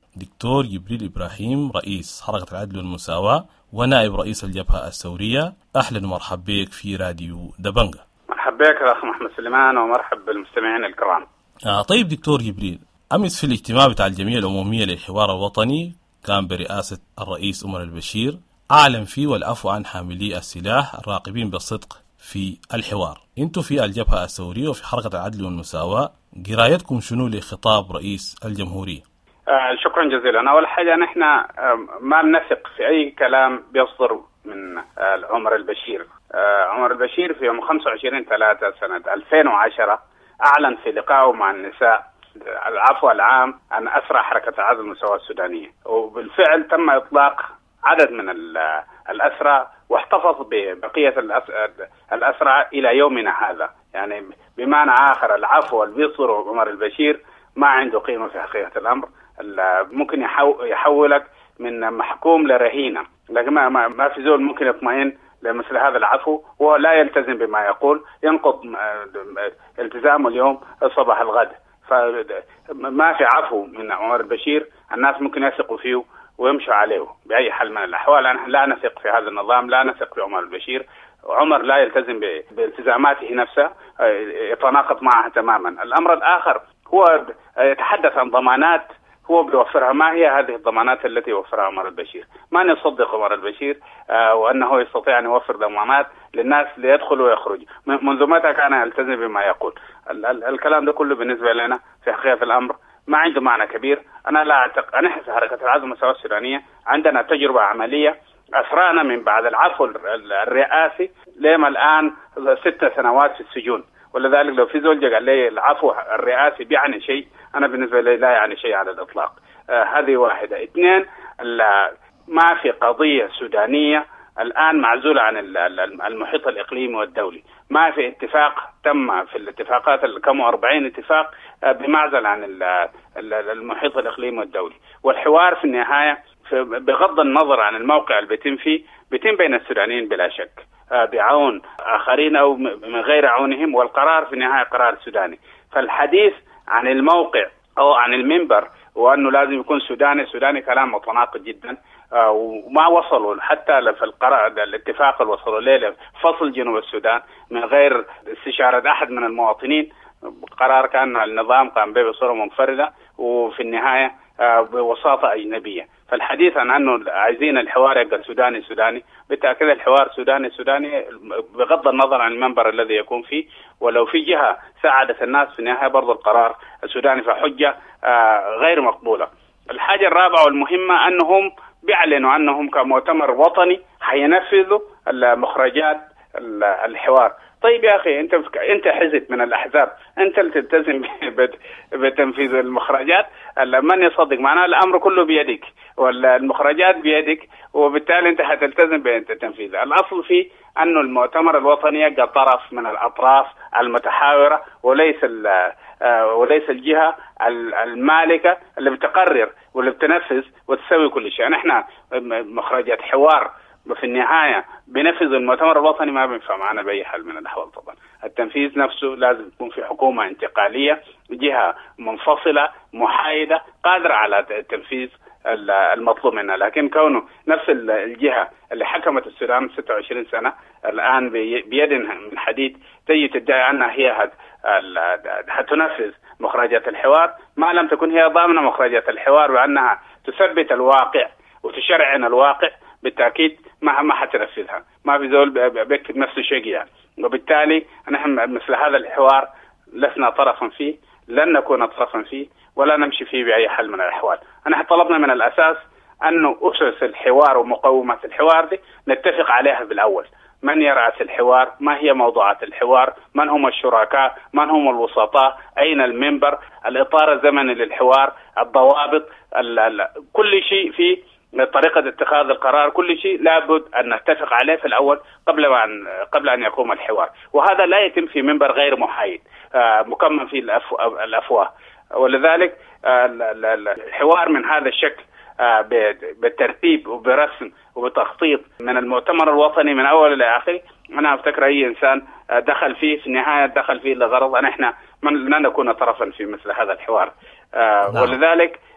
دكتور جبريل إبراهيم رئيس حركة العدل والمساواة ونائب رئيس الجبهة الثورية. أهلا ومرحب بك في راديو دبنجا. مرحب بك أخ محمد سليمان ومرحب بالمستمعين الكرام. طيب دكتور جبريل، أمس في الاجتماع بتاع الجمعية العمومية للحوار الوطني كان برئاسة الرئيس عمر البشير أعلن فيه والعفو عن حاملي السلاح الراقبين بالصدق في الحوار. انتم في الجبهة الثورية وفي حركة العدل والمساواة قرايتكم شنو لخطاب رئيس الجمهورية؟ شكرا جزيلا. أول حاجة نحن ما نثق في أي كلام بيصدر من عمر البشير. عمر البشير في يوم 25/3 سنة 2010 أعلن في لقائه مع النساء العفو العام عن أسرى حركة العدل والمساواة السودانية، وبالفعل تم إطلاق عدد من الأسرى واحتفظ ببقية الأسرى إلى يومنا هذا. يعني بمعنى آخر العفو اللي بيصدر عمر البشير ما عنده قيمة في حقيقة الأمر. ممكن يحولك من محكوم لرهينة، لكن ما في زول ممكن يطمئن لمثل هذا العفو وهو لا يلتزم بما يقول، ينقض التزامه اليوم صباح الغد. فما في عفو من عمر البشير، الناس ممكن يثقوا فيه ويمشوا عليه بأي حال من الأحوال. نحن لا نثق في هذا النظام، لا نثق في عمر البشير. عمر لا يلتزم بالتزاماته نفسها، يتناقض معها تماما. الأمر الآخر هو يتحدث عن ضمانات هو بيوفرها. ما هي هذه الضمانات التي يوفرها عمر البشير؟ ما نصدق عمر البشير وأنه يستطيع أن يوفر ضمانات للناس ليدخل ويخرج. منذ متى كان يلتزم بما يقول؟ الكلام ده كله بالنسبة لنا في حقيقة الأمر ما عنده معنى كبير. أنا لا أعتقد. نحن في حركة العدل والمساواة السودانية عندنا تجربة عملية. أسرانا من بعد العفو الرئاسي لما الآن 6 سنوات في السجون، ولذلك لو في زول قال لي العفو الرئاسي بيعني شيء، أنا بالنسبة لي لا يعني شيء على الإطلاق. هذه واحدة. 2، ما في قضية سودانية الآن معزولة عن المحيط الإقليمي والدولي. ما في اتفاق تم في الاتفاقات كم 40 اتفاق بمعزل عن المحيط الإقليمي والدولي. والحوار في النهاية بغض النظر عن الموقع اللي بيتم بين السودانيين بلا شك بعون آخرين أو من غير عونهم، والقرار في النهاية قرار سوداني. فالحديث عن الموقع أو عن المنبر وأنه لازم يكون سوداني كلام متناقض جدا. وما وصلوا حتى في القرار الاتفاق اللي وصلوا له فصل جنوب السودان من غير استشارة أحد من المواطنين. قرار كان النظام قام به بصورة منفردة وفي النهاية بوساطة أجنبية. فالحديث عن أنه عايزين الحوار يبقى سوداني بالتأكيد الحوار سوداني بغض النظر عن المنبر الذي يكون فيه. ولو في جهة ساعدت الناس في النهاية برضو القرار السوداني فحجة غير مقبولة. الحاجة الرابعة والمهمة أنهم بيعلنوا أنهم كمؤتمر وطني حينفذوا المخرجات الحوار. طيب يا أخي أنت حزب من الأحزاب، أنت اللي تلتزم بتنفيذ المخرجات. من يصدق؟ معناه الأمر كله بيدك والمخرجات بيدك، وبالتالي أنت حتلتزم بالتنفيذ. الأصل فيه أنه المؤتمر الوطني يبقى طرف من الأطراف المتحاورة وليس الجهة المالكة اللي بتقرر واللي بتنفذ وتسوي كل شيء. نحن مخرجات حوار وفي النهاية بنفذ المؤتمر الوطني ما بينفع معنا بأي حال من الأحوال. طبعا التنفيذ نفسه لازم يكون في حكومة انتقالية، جهة منفصلة محايدة قادرة على تنفيذ المطلوب منها. لكن كونه نفس الجهة اللي حكمت السودان 26 سنة الآن بيد من حديد تجي تدعي أنها هي هتنفذ مخرجات الحوار، ما لم تكن هي ضامنة مخرجات الحوار بأنها تثبت الواقع وتشرعن الواقع، بالتأكيد ما حتنفذها. ما في زول بيكتب نفس الشيء يعني. وبالتالي نحن مثل هذا الحوار لسنا طرفا فيه، لن نكون طرفا فيه ولا نمشي فيه بأي حال من الأحوال. نحن طلبنا من الأساس أنه أسس الحوار ومقومات الحوار دي نتفق عليها بالأول. من يرأس الحوار؟ ما هي موضوعات الحوار؟ من هم الشركاء؟ من هم الوسطاء؟ أين المنبر؟ الإطار الزمني للحوار؟ الضوابط؟ كل شيء في طريقة اتخاذ القرار، كل شيء لابد أن نتفق عليه في الأول قبل أن يقوم الحوار. وهذا لا يتم في منبر غير محايد مكمن فيه الأفواه. ولذلك الحوار من هذا الشكل بالترتيب وبرسم وبتخطيط من المؤتمر الوطني من أول إلى آخر، أنا أفتكر أي إنسان دخل فيه في النهاية دخل فيه لغرض أن إحنا لن نكون طرفا في مثل هذا الحوار. ولذلك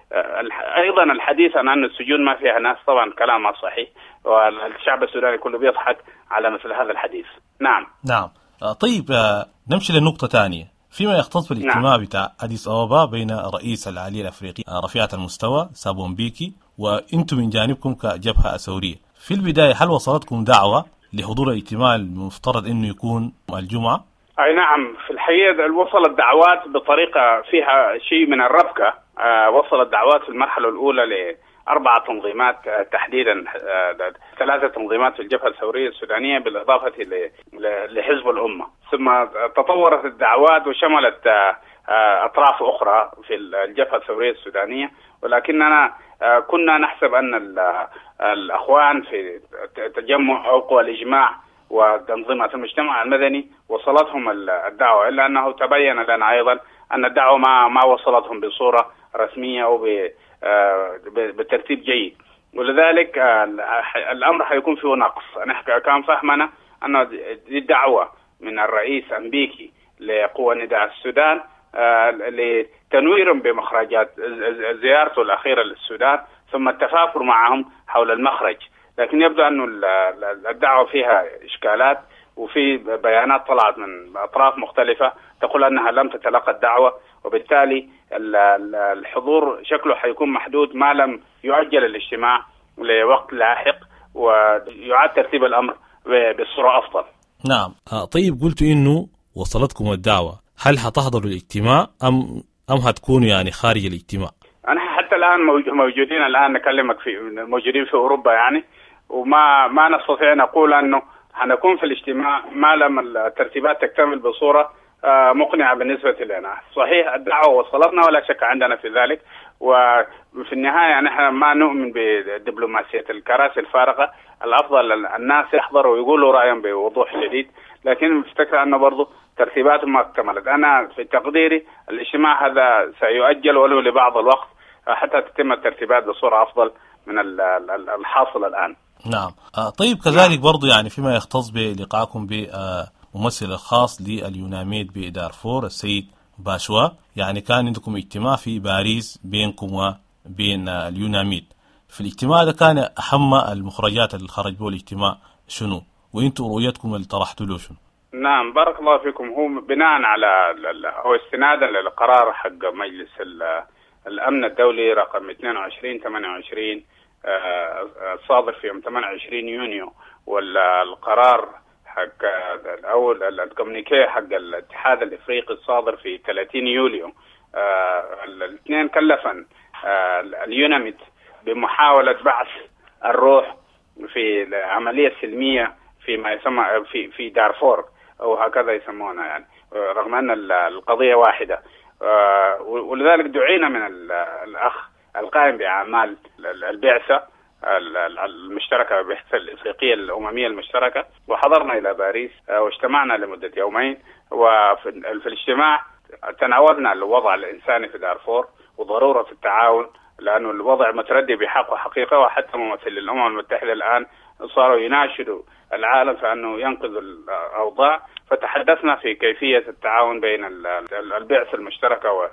أيضا الحديث عن أن السجون ما فيها ناس طبعا كلام ما صحيح، والشعب السوداني كله بيضحك على مثل هذا الحديث. نعم. طيب نمشي لنقطة ثانية فيما يختص بالاجتماع بتاع أديس أبابا بين رئيس العالية الأفريقي رفيعة المستوى سابو مبيكي وأنتم من جانبكم كجبهة ثورية. في البداية هل وصلتكم دعوة لحضور الاجتماع المفترض أنه يكون الجمعة؟ أي نعم، في الحقيقة وصلت دعوات بطريقة فيها شيء من الربكة. وصلت دعوات في المرحلة الأولى ل4 تنظيمات تحديدا 3 تنظيمات في الجبهة الثورية السودانية بالإضافة لحزب الأمة، ثم تطورت الدعوات وشملت أطراف أخرى في الجبهة الثورية السودانية، ولكننا كنا نحسب أن الأخوان في تجمع أو قوى الإجماع وتنظيمات المجتمع المدني وصلتهم الدعوة، إلا أنه تبين لنا أيضا أن الدعوة ما وصلتهم بصورة رسمية أو بترتيب جيد، ولذلك الأمر حيكون فيه نقص. نحن كان فهمنا أن دي دعوة من الرئيس أمبيكي لقوى نداء السودان لتنويرهم بمخرجات زيارته الأخيرة للسودان ثم التفاكر معهم حول المخرج، لكن يبدو أن الدعوة فيها إشكالات وفي بيانات طلعت من أطراف مختلفة تقول أنها لم تتلقى الدعوة، وبالتالي الحضور شكله حيكون محدود ما لم يؤجل الاجتماع لوقت لاحق ويعاد ترتيب الأمر بصورة أفضل. نعم. طيب قلتوا إنه وصلتكم الدعوة، هل حتحضروا الاجتماع أم هتكونوا يعني خارج الاجتماع؟ أنا حتى الآن موجودين الآن نكلمك موجودين في أوروبا يعني، وما نستطيع نقول أنه هنكون في الاجتماع ما لم الترتيبات تكتمل بصورة مقنعة بالنسبة لنا. صحيح الدعوة وصلتنا ولا شك عندنا في ذلك، وفي النهاية نحن ما نؤمن بدبلوماسية الكراسي الفارغة. الأفضل الناس يحضروا ويقولوا رأيهم بوضوح شديد، لكن الفكرة أنه برضو ترتيباتهم ما اكتملت. أنا في تقديري الاجتماع هذا سيؤجل ولو لبعض الوقت حتى تتم الترتيبات بصورة أفضل من الحاصل الآن. نعم. طيب كذلك برضو يعني فيما يختص بلقائكم بممثل الخاص لليوناميد بدارفور السيد باشوا، يعني كان عندكم اجتماع في باريس بينكم وبين اليوناميد. في الاجتماع ده كان أهم المخرجات اللي خرج به الاجتماع شنو؟ وانتم رؤيتكم اللي طرحتوا له شنو؟ نعم بارك الله فيكم. هو بناء على هو استنادا للقرار حق مجلس الأمن الدولي رقم 2228 الصادر في يوم 28 يونيو، والقرار حق الأول الكومنيكيه حق الاتحاد الإفريقي الصادر في 30 يوليو. الاثنين كلفا اليوناميد بمحاولة بعث الروح في العملية السلمية فيما يسمى في دارفور أو هكذا يسمونها يعني، رغم أن القضية واحدة. ولذلك دعينا من الأخ القائم بأعمال البعثة المشتركة البعثة الإفريقية الأممية المشتركة، وحضرنا إلى باريس واجتمعنا لمدة يومين. وفي الاجتماع تناولنا الوضع الإنساني في دارفور وضرورة التعاون، لأنه الوضع متردي بحق وحقيقة، وحتى ممثل الأمم المتحدة الآن صاروا يناشدوا العالم فأنه ينقذ الأوضاع. فتحدثنا في كيفية التعاون بين البعثة المشتركة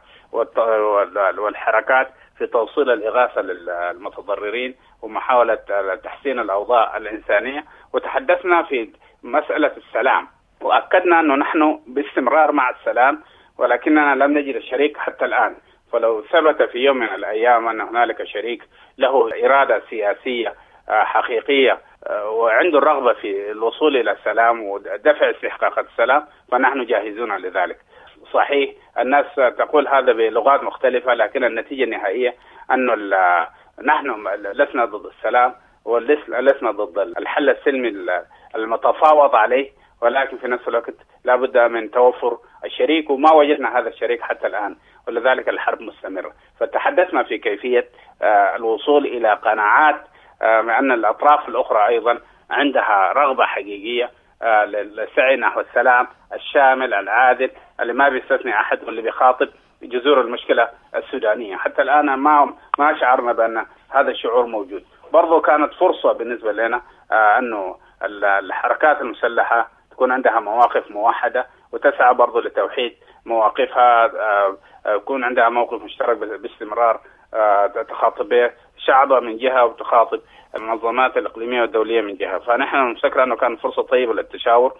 والحركات في توصيل الإغاثة للمتضررين ومحاولة تحسين الأوضاع الإنسانية، وتحدثنا في مسألة السلام، وأكدنا أنه نحن باستمرار مع السلام ولكننا لم نجد الشريك حتى الآن. فلو ثبت في يوم من الأيام أن هنالك شريك له إرادة سياسية حقيقية وعنده الرغبة في الوصول إلى السلام ودفع استحقاقات السلام فنحن جاهزون لذلك. صحيح الناس تقول هذا بلغات مختلفة، لكن النتيجة النهائية أنه نحن لسنا ضد السلام ولسنا ضد الحل السلمي المتفاوض عليه، ولكن في نفس الوقت لا بد من توفر الشريك، وما وجدنا هذا الشريك حتى الآن، ولذلك الحرب مستمرة. فتحدثنا في كيفية الوصول إلى قناعات مع أن الأطراف الأخرى أيضا عندها رغبة حقيقية للسعي نحو السلام الشامل العادل اللي ما بيستثني أحد واللي بيخاطب جذور المشكلة السودانية. حتى الآن ما شعرنا بأن هذا الشعور موجود. برضو كانت فرصة بالنسبة لنا أنه الحركات المسلحة تكون عندها مواقف موحدة وتسعى برضو لتوحيد مواقفها، يكون عندها موقف مشترك باستمرار تخاطب به شعبها من جهة وتخاطب المنظمات الإقليمية والدولية من جهة. فنحن نفكر أنه كان فرصة طيبة للتشاور،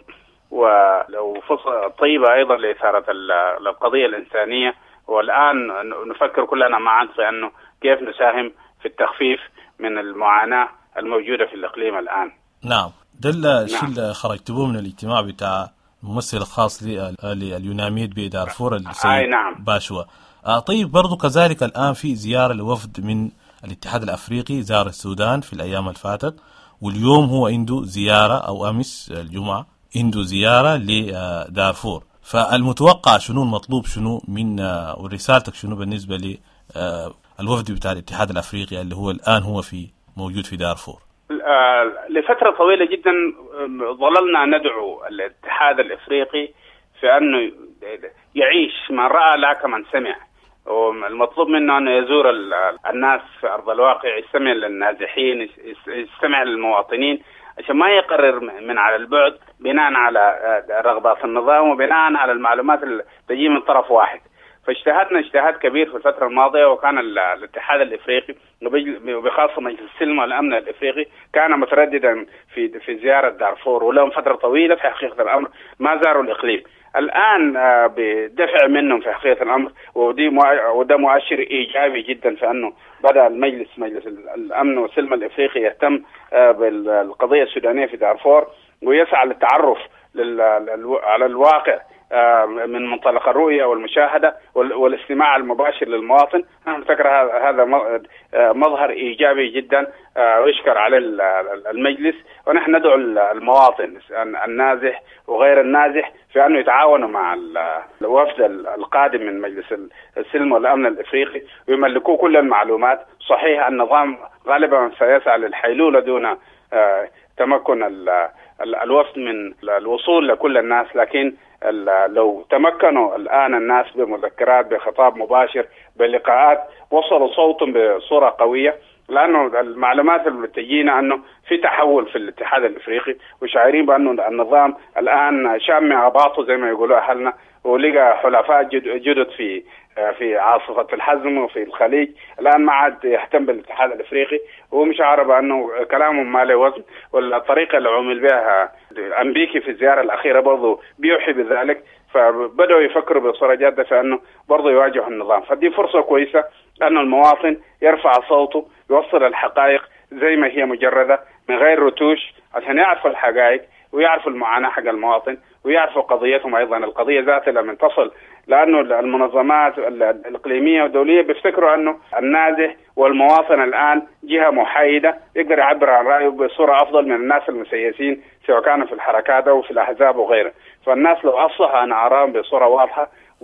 ولو فرصة طيبة أيضا لإثارة القضية الإنسانية. والآن نفكر كلنا معا في أنه كيف نساهم في التخفيف من المعاناة الموجودة في الإقليم الآن. نعم، ده الشيء اللي خرجتوه من الاجتماع بتاع الممثل الخاص لليوناميد بدارفور السيد نعم. باشوا. طيب برضو كذلك الآن في زيارة لوفد من الاتحاد الأفريقي زار السودان في الأيام الفاتت، واليوم هو عنده زيارة أو أمس الجمعة عنده زيارة لدارفور. فالمتوقع شنو، المطلوب شنو من ورسالتك شنو بالنسبة للوفد بتاع الاتحاد الأفريقي اللي هو الآن هو موجود في دارفور؟ لفترة طويلة جدا ظللنا ندعو الاتحاد الأفريقي في أنه يعيش من رأى لا كمن سمع، والمطلوب منه أنه يزور الناس في أرض الواقع، يستمع للنازحين، يستمع للمواطنين، عشان ما يقرر من على البعد بناء على رغبات النظام وبناء على المعلومات اللي تجي من طرف واحد. فاجتهدنا اجتهاد كبير في الفترة الماضية، وكان الاتحاد الافريقي وبخاصة مجلس السلم والامن الافريقي كان مترددا في زيارة دارفور، ولهم فترة طويلة في حقيقة الامر ما زاروا الاقليم. الان بدفع منهم في حقيقة الامر، وده مؤشر ايجابي جدا في انه بدأ مجلس الامن والسلم الافريقي يهتم بالقضية السودانية في دارفور، ويسعى للتعرف على الواقع من منطلق الرؤية والمشاهدة والاستماع المباشر للمواطن. أنا أفكر هذا مظهر إيجابي جدا ويشكر عليه المجلس، ونحن ندعو المواطن النازح وغير النازح في أنه يتعاونوا مع الوفد القادم من مجلس السلم والأمن الإفريقي ويملكوا كل المعلومات. صحيح النظام غالبا سيسعى للحيلولة دون تمكن الوفد من الوصول لكل الناس، لكن لو تمكنوا الآن الناس بمذكرات، بخطاب مباشر، بلقاءات، وصلوا صوتهم بصورة قوية، لأنه المعلومات اللي تجينا أنه في تحول في الاتحاد الإفريقي، وشعارين بأنه النظام الآن شامع عباطه زي ما يقولوا أهلنا، ولقى حلفاء جدد في عاصفة الحزم وفي الخليج. الآن ما عاد يهتم بالاتحاد الإفريقي، ومش عارف أنه كلامهم ما له وزن، والطريقة اللي عمل بها أمبيكي في الزيارة الأخيرة برضو بيوحي بذلك. فبدأوا يفكروا بصورة جادة في أنه برضو يواجهوا النظام. فدي فرصة كويسة أن المواطن يرفع صوته، يوصل الحقائق زي ما هي مجردة من غير رتوش، عشان يعرفوا الحقائق ويعرفوا المعاناة حق المواطن ويعرفوا قضيتهم أيضا، القضية ذاتها لما تصل، لأنه المنظمات الإقليمية والدولية بيفتكروا أنه النازح والمواطن الآن جهة محايدة يقدر يعبر عن رأيه بصورة أفضل من الناس المسيسين سواء كانوا في الحركات أو في الأحزاب وغيره. فالناس لو أصلح عن آرائهم بصورة واضحة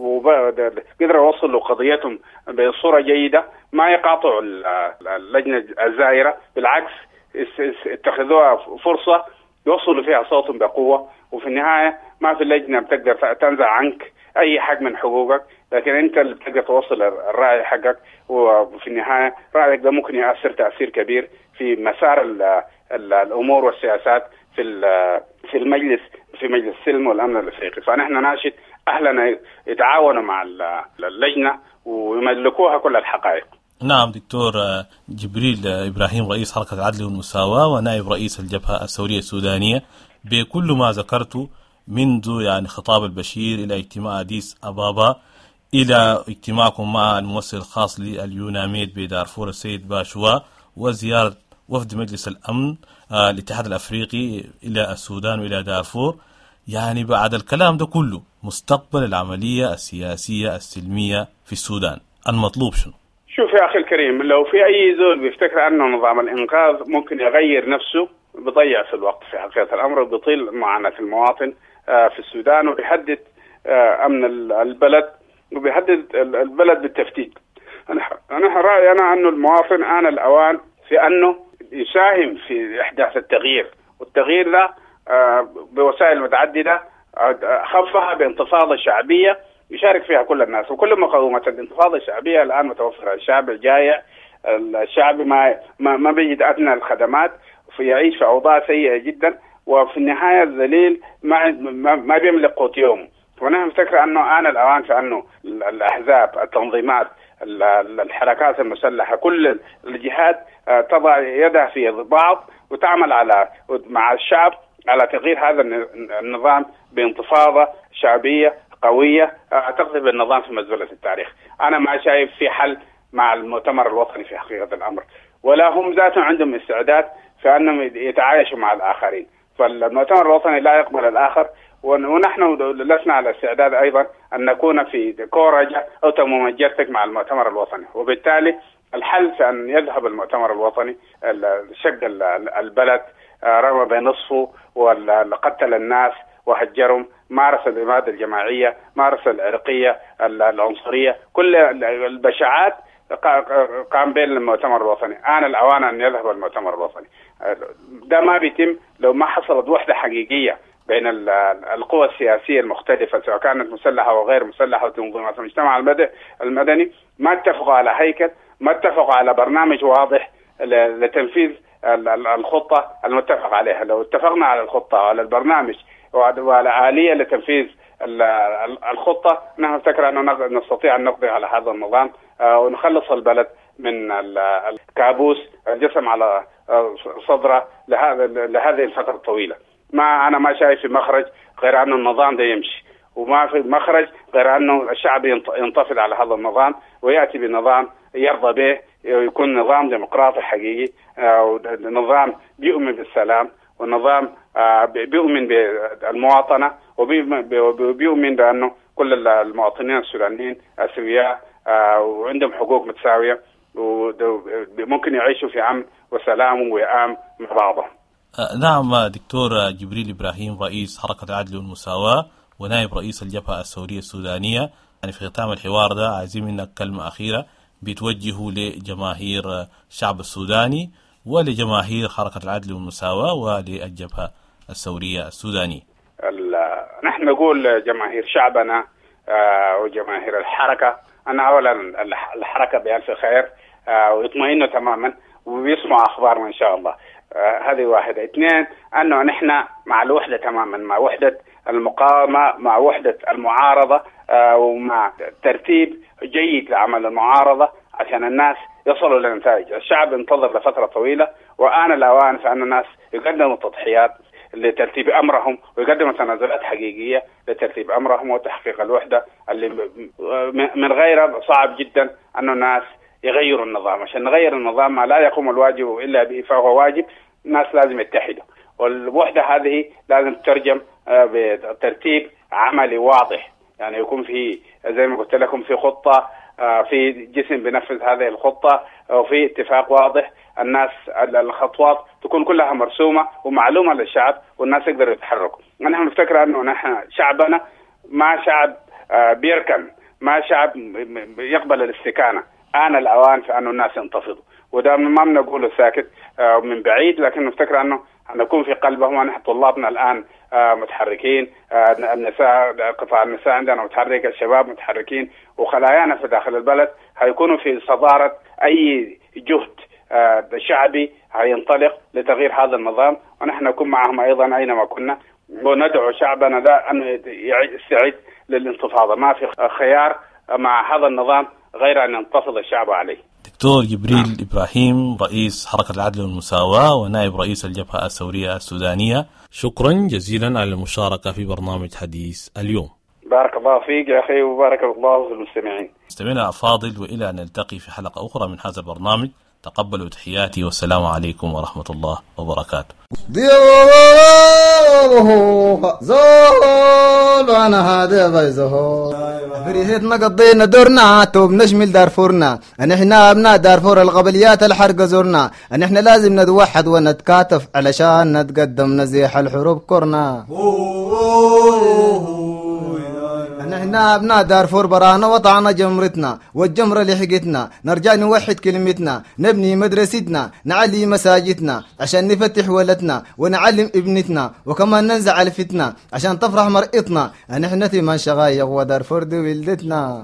وقدروا يوصلوا قضيتهم بصورة جيدة، ما يقاطعوا اللجنة الزائرة، بالعكس اتخذوها فرصة يوصلوا فيها صوتهم بقوة. وفي النهاية ما في اللجنة بتقدر تنزع عنك أي حق من حقوقك، لكن أنت اللي بتقدر توصل الرأي حقك، وفي النهاية رأيك ده ممكن يأثر تأثير كبير في مسار الأمور والسياسات في المجلس، في مجلس السلم والأمن الأفريقي. فنحن ناشد أهلنا يتعاونوا مع اللجنة ويملكوها كل الحقائق. نعم دكتور جبريل إبراهيم، رئيس حركة العدل والمساواة ونائب رئيس الجبهة الثورية السودانية، بكل ما ذكرته منذ يعني خطاب البشير إلى اجتماع أديس أبابا إلى اجتماعكم مع الممثل الخاص لليوناميد بدارفور السيد باشوا، وزيارة وفد مجلس الأمن الاتحاد الأفريقي إلى السودان وإلى دارفور، يعني بعد الكلام ده كله مستقبل العملية السياسية السلمية في السودان المطلوب شنو؟ شوف يا أخي الكريم، لو في أي زول بيفتكر أنه نظام الإنقاذ ممكن يغير نفسه بيضيع في الوقت في حقيقة الأمر، وبيطيل معاناة المواطن في السودان، وبيحدد أمن البلد وبيحدد البلد بالتفتيت. أنا رأيي أنه المواطن آن الأوان في أنه يساهم في إحداث التغيير، والتغيير ده بوسائل متعددة خفها بانتفاضة شعبية يشارك فيها كل الناس وكل مقومات الانتفاضة الشعبية الآن متوفرة. الشعب جايع، الشعب ما بيجد أدنى الخدمات، يعيش في أوضاع سيئة جدا، وفي النهاية الذليل ما بيملك قوت يومه. ونحن نفتكر أنه آن الأوان في أنه الأحزاب، التنظيمات الحركات المسلحة، كل الجهات تضع يدها في بعض وتعمل مع الشعب على تغيير هذا النظام بانتفاضة شعبية قوية تقذف النظام في مزبلة التاريخ. أنا ما شايف في حل مع المؤتمر الوطني في حقيقة الأمر، ولا هم ذاتهم عندهم استعداد في أنهم يتعايشوا مع الآخرين. فالمؤتمر الوطني لا يقبل الآخر، ونحن لسنا على استعداد أيضا أن نكون في كورجة أو تمومجرتك مع المؤتمر الوطني. وبالتالي الحل في أن يذهب المؤتمر الوطني شق البلد، رمى بنصفه وقتل الناس وهجرهم، مارس الإبادة الجماعية، مارس العرقية، العنصرية، كل البشاعات قام بين المؤتمر الوطني. آن الأوان أن يذهب المؤتمر الوطني. ده ما بيتم لو ما حصلت وحدة حقيقية بين القوى السياسية المختلفة، سواء كانت مسلحة وغير مسلحة وتنظيمات المجتمع المدني، ما اتفقوا على هيكل، ما اتفقوا على برنامج واضح لتنفيذ الخطة المتفق عليها. لو اتفقنا على الخطة وعلى البرنامج وعلى آلية لتنفيذ الخطة، نحن نفتكر أنه نستطيع أن نقضي على هذا النظام ونخلص البلد من الكابوس الجسم على صدره لهذه الفترة الطويلة. أنا ما شايف في مخرج غير أن النظام ده يمشي، وما في مخرج غير أنه الشعب ينتفض على هذا النظام ويأتي بنظام يرضى به، يكون نظام ديمقراطي حقيقي، نظام بيؤمن بالسلام، ونظام بيؤمن بالمواطنة، وبيؤمن بأنه كل المواطنين السودانيين أسوياء وعندهم حقوق متساوية وممكن يعيشوا في أمن وسلام وإيام مع بعضهم. نعم دكتور جبريل إبراهيم، رئيس حركة العدل والمساواة ونائب رئيس الجبهة الثورية السودانية، يعني في ختام الحوار ده عايزين منك كلمة أخيرة بتوجهوا لجماهير الشعب السوداني ولجماهير حركة العدل والمساواة وللجبهة الثورية السودانية. نحن نقول جماهير شعبنا وجماهير الحركة أن أولا الحركة بألف خير ويطمئنوا تماما ويسمعوا أخبارنا إن شاء الله. هذه واحدة. اثنين، أنه نحن مع الوحدة تماما، مع وحدة المقاومة، مع وحدة المعارضة، ومع ترتيب جيد لعمل المعارضة عشان الناس يصلوا لنتائج. الشعب انتظر لفترة طويلة، وآن الأوان فأن الناس يقدموا تضحيات لترتيب أمرهم ويقدموا تنازلات حقيقية لترتيب أمرهم وتحقيق الوحدة اللي من غيرها صعب جدا أن الناس يغيروا النظام. عشان نغير النظام ما لا يقوم الواجب إلا به فهو واجب، الناس لازم يتحدوا، والوحدة هذه لازم تترجم بترتيب عملي واضح، يعني يكون في زي ما قلت لكم في خطة، في جسم بنفذ هذه الخطة، وفي اتفاق واضح. الناس الخطوات تكون كلها مرسومة ومعلومة للشعب والناس يقدروا يتحركوا. نحن نفتكر أنه نحن شعبنا ما شعب بيركن، ما شعب يقبل الاستكانة. آن الأوان في أنه الناس ينتفضوا، وده ما بنقوله ساكت من بعيد، لكن نفتكر أنه نكون في قلبهم. ونحن طلابنا الآن متحركين، النساء، قطاع النساء عندنا متحرك، الشباب متحركين، وخلايانا في داخل البلد هيكونوا في صدارة أي جهد شعبي هينطلق لتغيير هذا النظام، ونحن نكون معهم أيضا أينما كنا، وندعو شعبنا ده أن يستعد للانتفاضة. ما في خيار مع هذا النظام غير أن ينتفض الشعب عليه. دكتور جبريل إبراهيم، رئيس حركة العدل والمساواة ونائب رئيس الجبهة الثورية السودانية، شكرا جزيلا على المشاركة في برنامج حديث اليوم. بارك الله فيك يا أخي، وبارك الله في المستمعين. مستمعينا أفاضل، وإلى أن نلتقي في حلقة أخرى من هذا البرنامج، تقبلوا تحياتي والسلام عليكم ورحمة الله وبركاته. زول وانا هذا بيزهو بريهتنا قضينا دورنا توب نشمل دارفورنا، ان احنا ابناء دارفور القبليات الحرق زورنا، ان احنا لازم نتوحد ونتكاتف علشان نتقدم نزيح الحروب كورنا. احنا ابناء دارفور برانا وطعنا جمرتنا والجمرة لحقتنا، نرجع نوحد كلمتنا، نبني مدرستنا، نعلي مساجدنا عشان نفتح ولدنا ونعلم ابنتنا، وكمان ننزع الفتنة عشان تفرح مرئتنا، ان احنا ثمان شغايق ودارفور دي ولدتنا.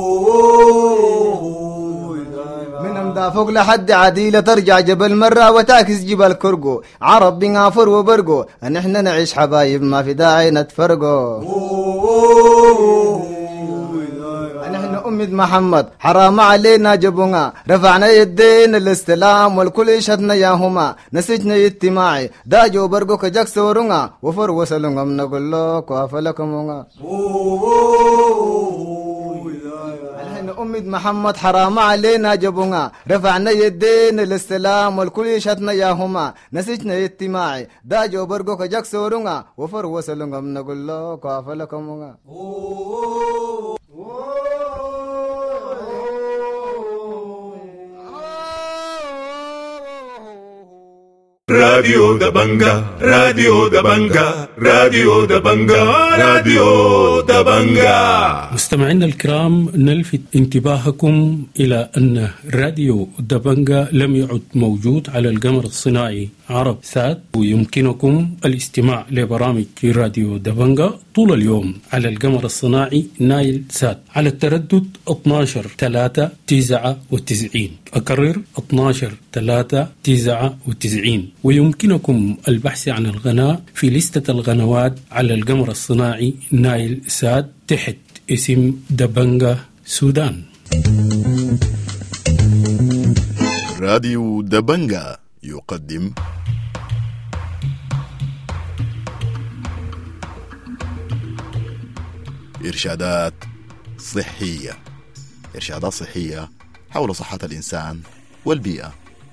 من امدافوق لحد عديلة ترجع جبل مرة وتعكس جبل كرقو، عرب بنغافر وبرقو، ان احنا نعيش حبايب ما في داعي نتفرقو. أمة محمد حرام علينا جبونا رفعنا يدين الاستلام والكل يشهدنا ياهما نسجنا اجتماعي داجو برقو كجاك سورونا وفر وصلنا من نقول لك وافلكمونا أمة محمد حرام علينا جبونا رفعنا يدين الاستلام والكل يشهدنا ياهما نسجنا اجتماعي داجو برقو كجاك سورونا وفر وصلنا من نقول لك وافلكمونا راديو دبنجا راديو دبنجا راديو دبنجا راديو دبنجا. مستمعينا الكرام، نلفت انتباهكم إلى أن راديو دبنجا لم يعد موجود على القمر الصناعي عرب سات، ويمكنكم الاستماع لبرامج راديو دبنجا طول اليوم على القمر الصناعي نايل سات على التردد 12-3-99. أكرر 12-3-99. ويمكنكم البحث عن القناة في لستة القنوات على القمر الصناعي نايل سات تحت اسم دبنجا سودان. راديو دبنجا يقدم إرشادات صحية حول صحة الإنسان والبيئة.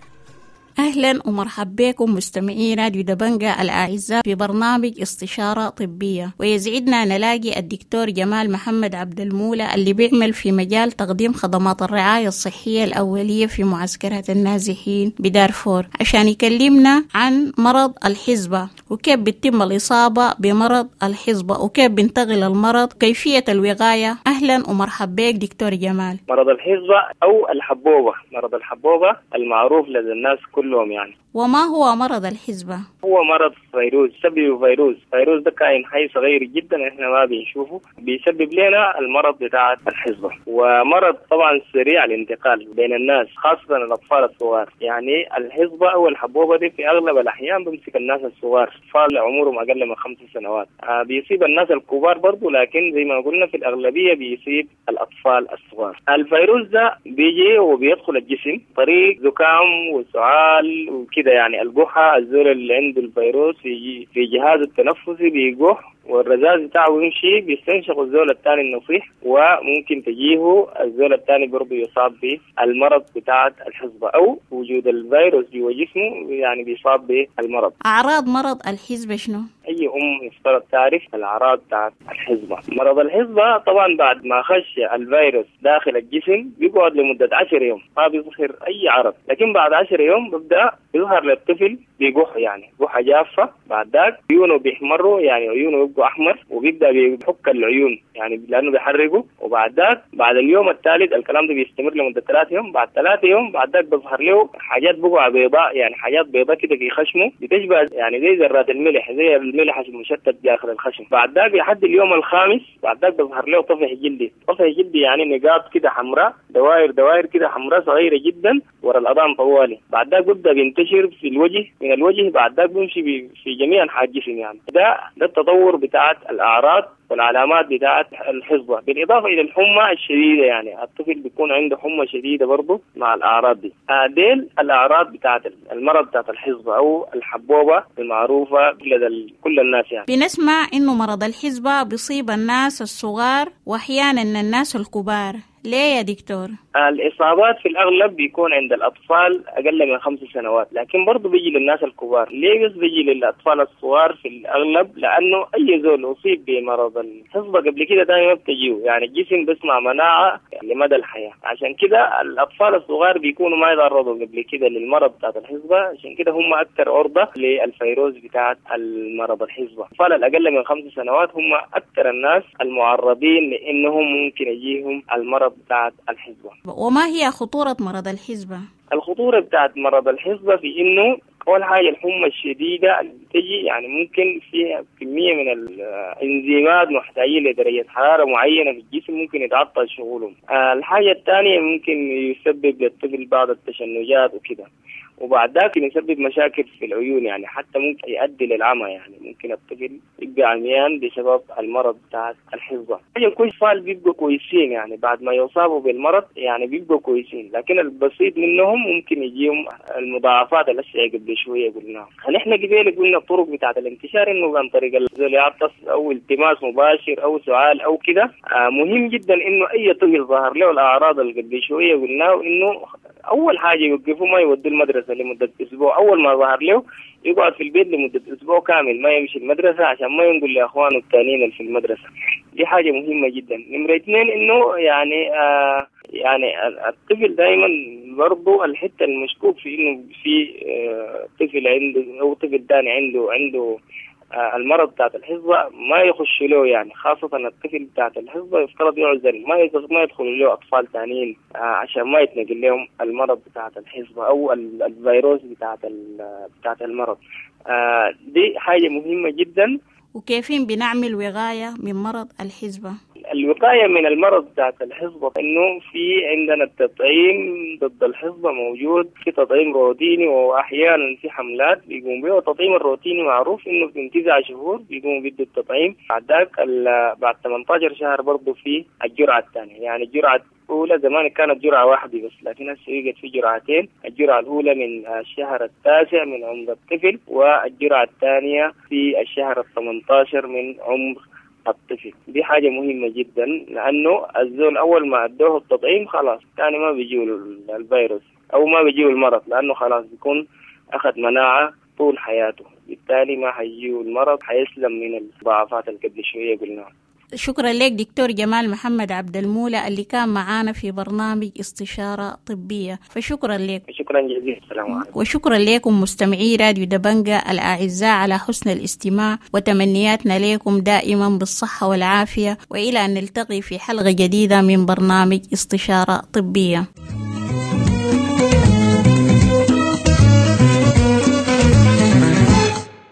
أهلا ومرحبا بكم مستمعي راديو دبنجا الأعزاء في برنامج استشارة طبية، ويزعدنا نلاقي الدكتور جمال محمد عبد المولى اللي بيعمل في مجال تقديم خدمات الرعاية الصحية الأولية في معسكرات النازحين بدارفور عشان يكلمنا عن مرض الحصبة وكيف بتتم الإصابة بمرض الحصبة وكيف بينتقل المرض وكيفية الوقاية. أهلا ومرحبا بك دكتور جمال. مرض الحصبة أو الحبوبة، مرض الحبوبة المعروف لدى الناس كلهم يعني. وما هو مرض الحصبة؟ هو مرض فيروس، سبب فيروس ده كائن حي صغير جدا احنا ما بنشوفه، بيسبب لنا المرض بتاع الحصبة، ومرض طبعا سريع الانتقال بين الناس خاصة الأطفال الصغار. يعني الحصبة أو الحبوبة دي في أغلب الأحيان بمسك الناس الصغار، أطفال عمرهم أقل من 5 سنوات. بيصيب الناس الكبار برضو، لكن زي ما قلنا في الأغلبية بيصيب الأطفال الصغار. الفيروس ده بيجي وبيدخل الجسم طريق زكام وسعال وكده، يعني الجحة الزول اللي عنده الفيروس في جهازه التنفسي بيجح، والرذاذ بتاعه يمشي بيستنشق الزول الثاني النصيح، وممكن تجيه الزول الثاني برضه يصاب بالمرض بتاع الحصبة أو وجود الفيروس جوا جسمه يعني بيصاب بالمرض. أعراض مرض الحصبة شنو؟ أي يفترض تعرف الأعراض بتاعت الحصبة. مرض الحصبة طبعا بعد ما خش الفيروس داخل الجسم بيقعد لمدة 10 يوم ما بيظهر أي عرض، لكن بعد 10 يوم ببدأ يظهر للطفل بيجح، يعني جحة جافة. بعد ذاك عيونه بيحمروا، يعني عيونه يبقوا أحمر، وبيبدأ بيحك العيون يعني لأنه بيحرقوا. وبعد ذاك بعد اليوم الثالث الكلام ده بيستمر لمدة 3 يوم. بعد 3 يوم بعد ذاك بيظهر له حاجات بقع بيضاء، يعني حاجات بيضاء كده في خشمه بتشبه يعني زي ذرات الملح، زي الملح المشتت داخل الخشم. بعد ذاك لحد اليوم الخامس بعد ذاك بيظهر له طفح جلدي. طفح جلدي يعني نقاط كده حمراء، دوائر كده حمراء صغيرة جدا ورا الأذان طوالي. بعد ذاك بيبدأ بينتشر في الوجه، من الوجه بعد ذاك بيمشي في جميع أنحاء الجسم. يعني ده التطور بتاعت الأعراض والعلامات بتاعت الحصبة، بالإضافة إلى الحمى الشديدة، يعني الطفل بيكون عنده حمى شديدة برضه مع الأعراض دي. ديل الأعراض بتاعت المرض بتاعت الحصبة أو الحبوبة المعروفة لدى كل الناس. يعني بنسمع إنه مرض الحصبة بيصيب الناس الصغار وأحيانا الناس الكبار، ليه يا دكتور؟ الإصابات في الأغلب بيكون عند الأطفال أقل من 5 سنوات، لكن برضو بيجي للناس الكبار. ليه بس بيجي للأطفال الصغار في الأغلب؟ لأنه أي زول أصيب بمرض الحصبة قبل كده تاني ما بتجيه، يعني الجسم بيصنع مناعة لمدى الحياة. عشان كده الأطفال الصغار بيكونوا ما يتعرضوا قبل كده للمرض بتاعت الحصبة، عشان كده هم أكثر عرضة للفيروس بتاعت المرض الحصبة. الأطفال الأقل من 5 سنوات هم أكثر الناس المعرضين لأنهم ممكن يجيهم المرض بتاعت الحصبة. وما هي خطورة مرض الحصبة؟ الخطورة بتاعت مرض الحصبة في إنه أول حاجة الحمى الشديدة اللي تجي، يعني ممكن فيها كمية من الإنزيمات محتاجين لدرجة حرارة معينة في الجسم ممكن يتعطل شغلهم. الحاجة الثانية ممكن يسبب للطفل بعض التشنجات وكده. وبعد ذاك يسبب مشاكل في العيون، يعني حتى ممكن يؤدي للعمى، يعني ممكن الطفل يبقى عميان بسبب المرض بتاع الحصبة. كل أطفال بيبقوا كويسين، يعني بعد ما يصابوا بالمرض يعني بيبقوا كويسين، لكن البسيط منهم ممكن يجيهم المضاعفات اللي قبل شوية قلناها. نحن قبل قلنا الطرق بتاعت الانتشار إنه عن طريق العطس أو التماس مباشر أو سؤال أو كده. مهم جدا إنه أي طفل ظهر له الأعراض اللي قبل شوية قلناه، إنه أول حاجة يوقفوا ما يودوا المدرسة لمدة أسبوع. أول ما ظهر له يقعد في البيت لمدة أسبوع كامل، ما يمشي المدرسة عشان ما ينقل لأخوانه التانيين اللي في المدرسة. دي حاجة مهمة جدا. نمرة 2 إنه يعني الطفل دائما برضو الحتة المشكوك في إنه في طفل عنده أو طفل تاني عنده المرض بتاعت الحصبة ما يخش له، يعني خاصة الطفل بتاعت الحصبة يفترض يعزل، ما يدخل له أطفال تانيين عشان ما يتنقل لهم المرض بتاعت الحصبة أو الفيروس بتاعت المرض. دي حاجة مهمة جدا. وكيفين بنعمل وقاية من مرض الحصبة؟ الوقاية من المرض بتاعت الحصبة إنه في عندنا التطعيم ضد الحصبة موجود، في تطعيم روتيني وأحيانا في حملات بيقوم بيه. التطعيم الروتيني معروف إنه في 9 شهور بيقوم بيدوا التطعيم، بعد 18 شهر برضه في الجرعة الثانية. يعني الجرعة الأولى زمان كانت جرعة واحدة بس، لكن هسه بقت في جرعتين. الجرعة الأولى من الشهر 9 من عمر الطفل، والجرعة الثانية في الشهر 18 من عمر الطفل. دي حاجة مهمة جدا، لأنه الزول أول ما أدوه التطعيم خلاص ثاني ما بيجيه الفيروس أو ما بيجيه المرض، لأنه خلاص بيكون أخذ مناعة طول حياته، بالتالي ما حيجيه المرض، حيسلم من الضعفات اللي قبل شوية قلناها. شكرا لك دكتور جمال محمد عبد المولى اللي كان معانا في برنامج استشارة طبية، فشكرا لك. شكرا جزيلا. السلام عليكم. وشكرا لكم مستمعي راديو دبنجة الأعزاء على حسن الاستماع، وتمنياتنا لكم دائما بالصحة والعافية، وإلى أن نلتقي في حلقة جديدة من برنامج استشارة طبية.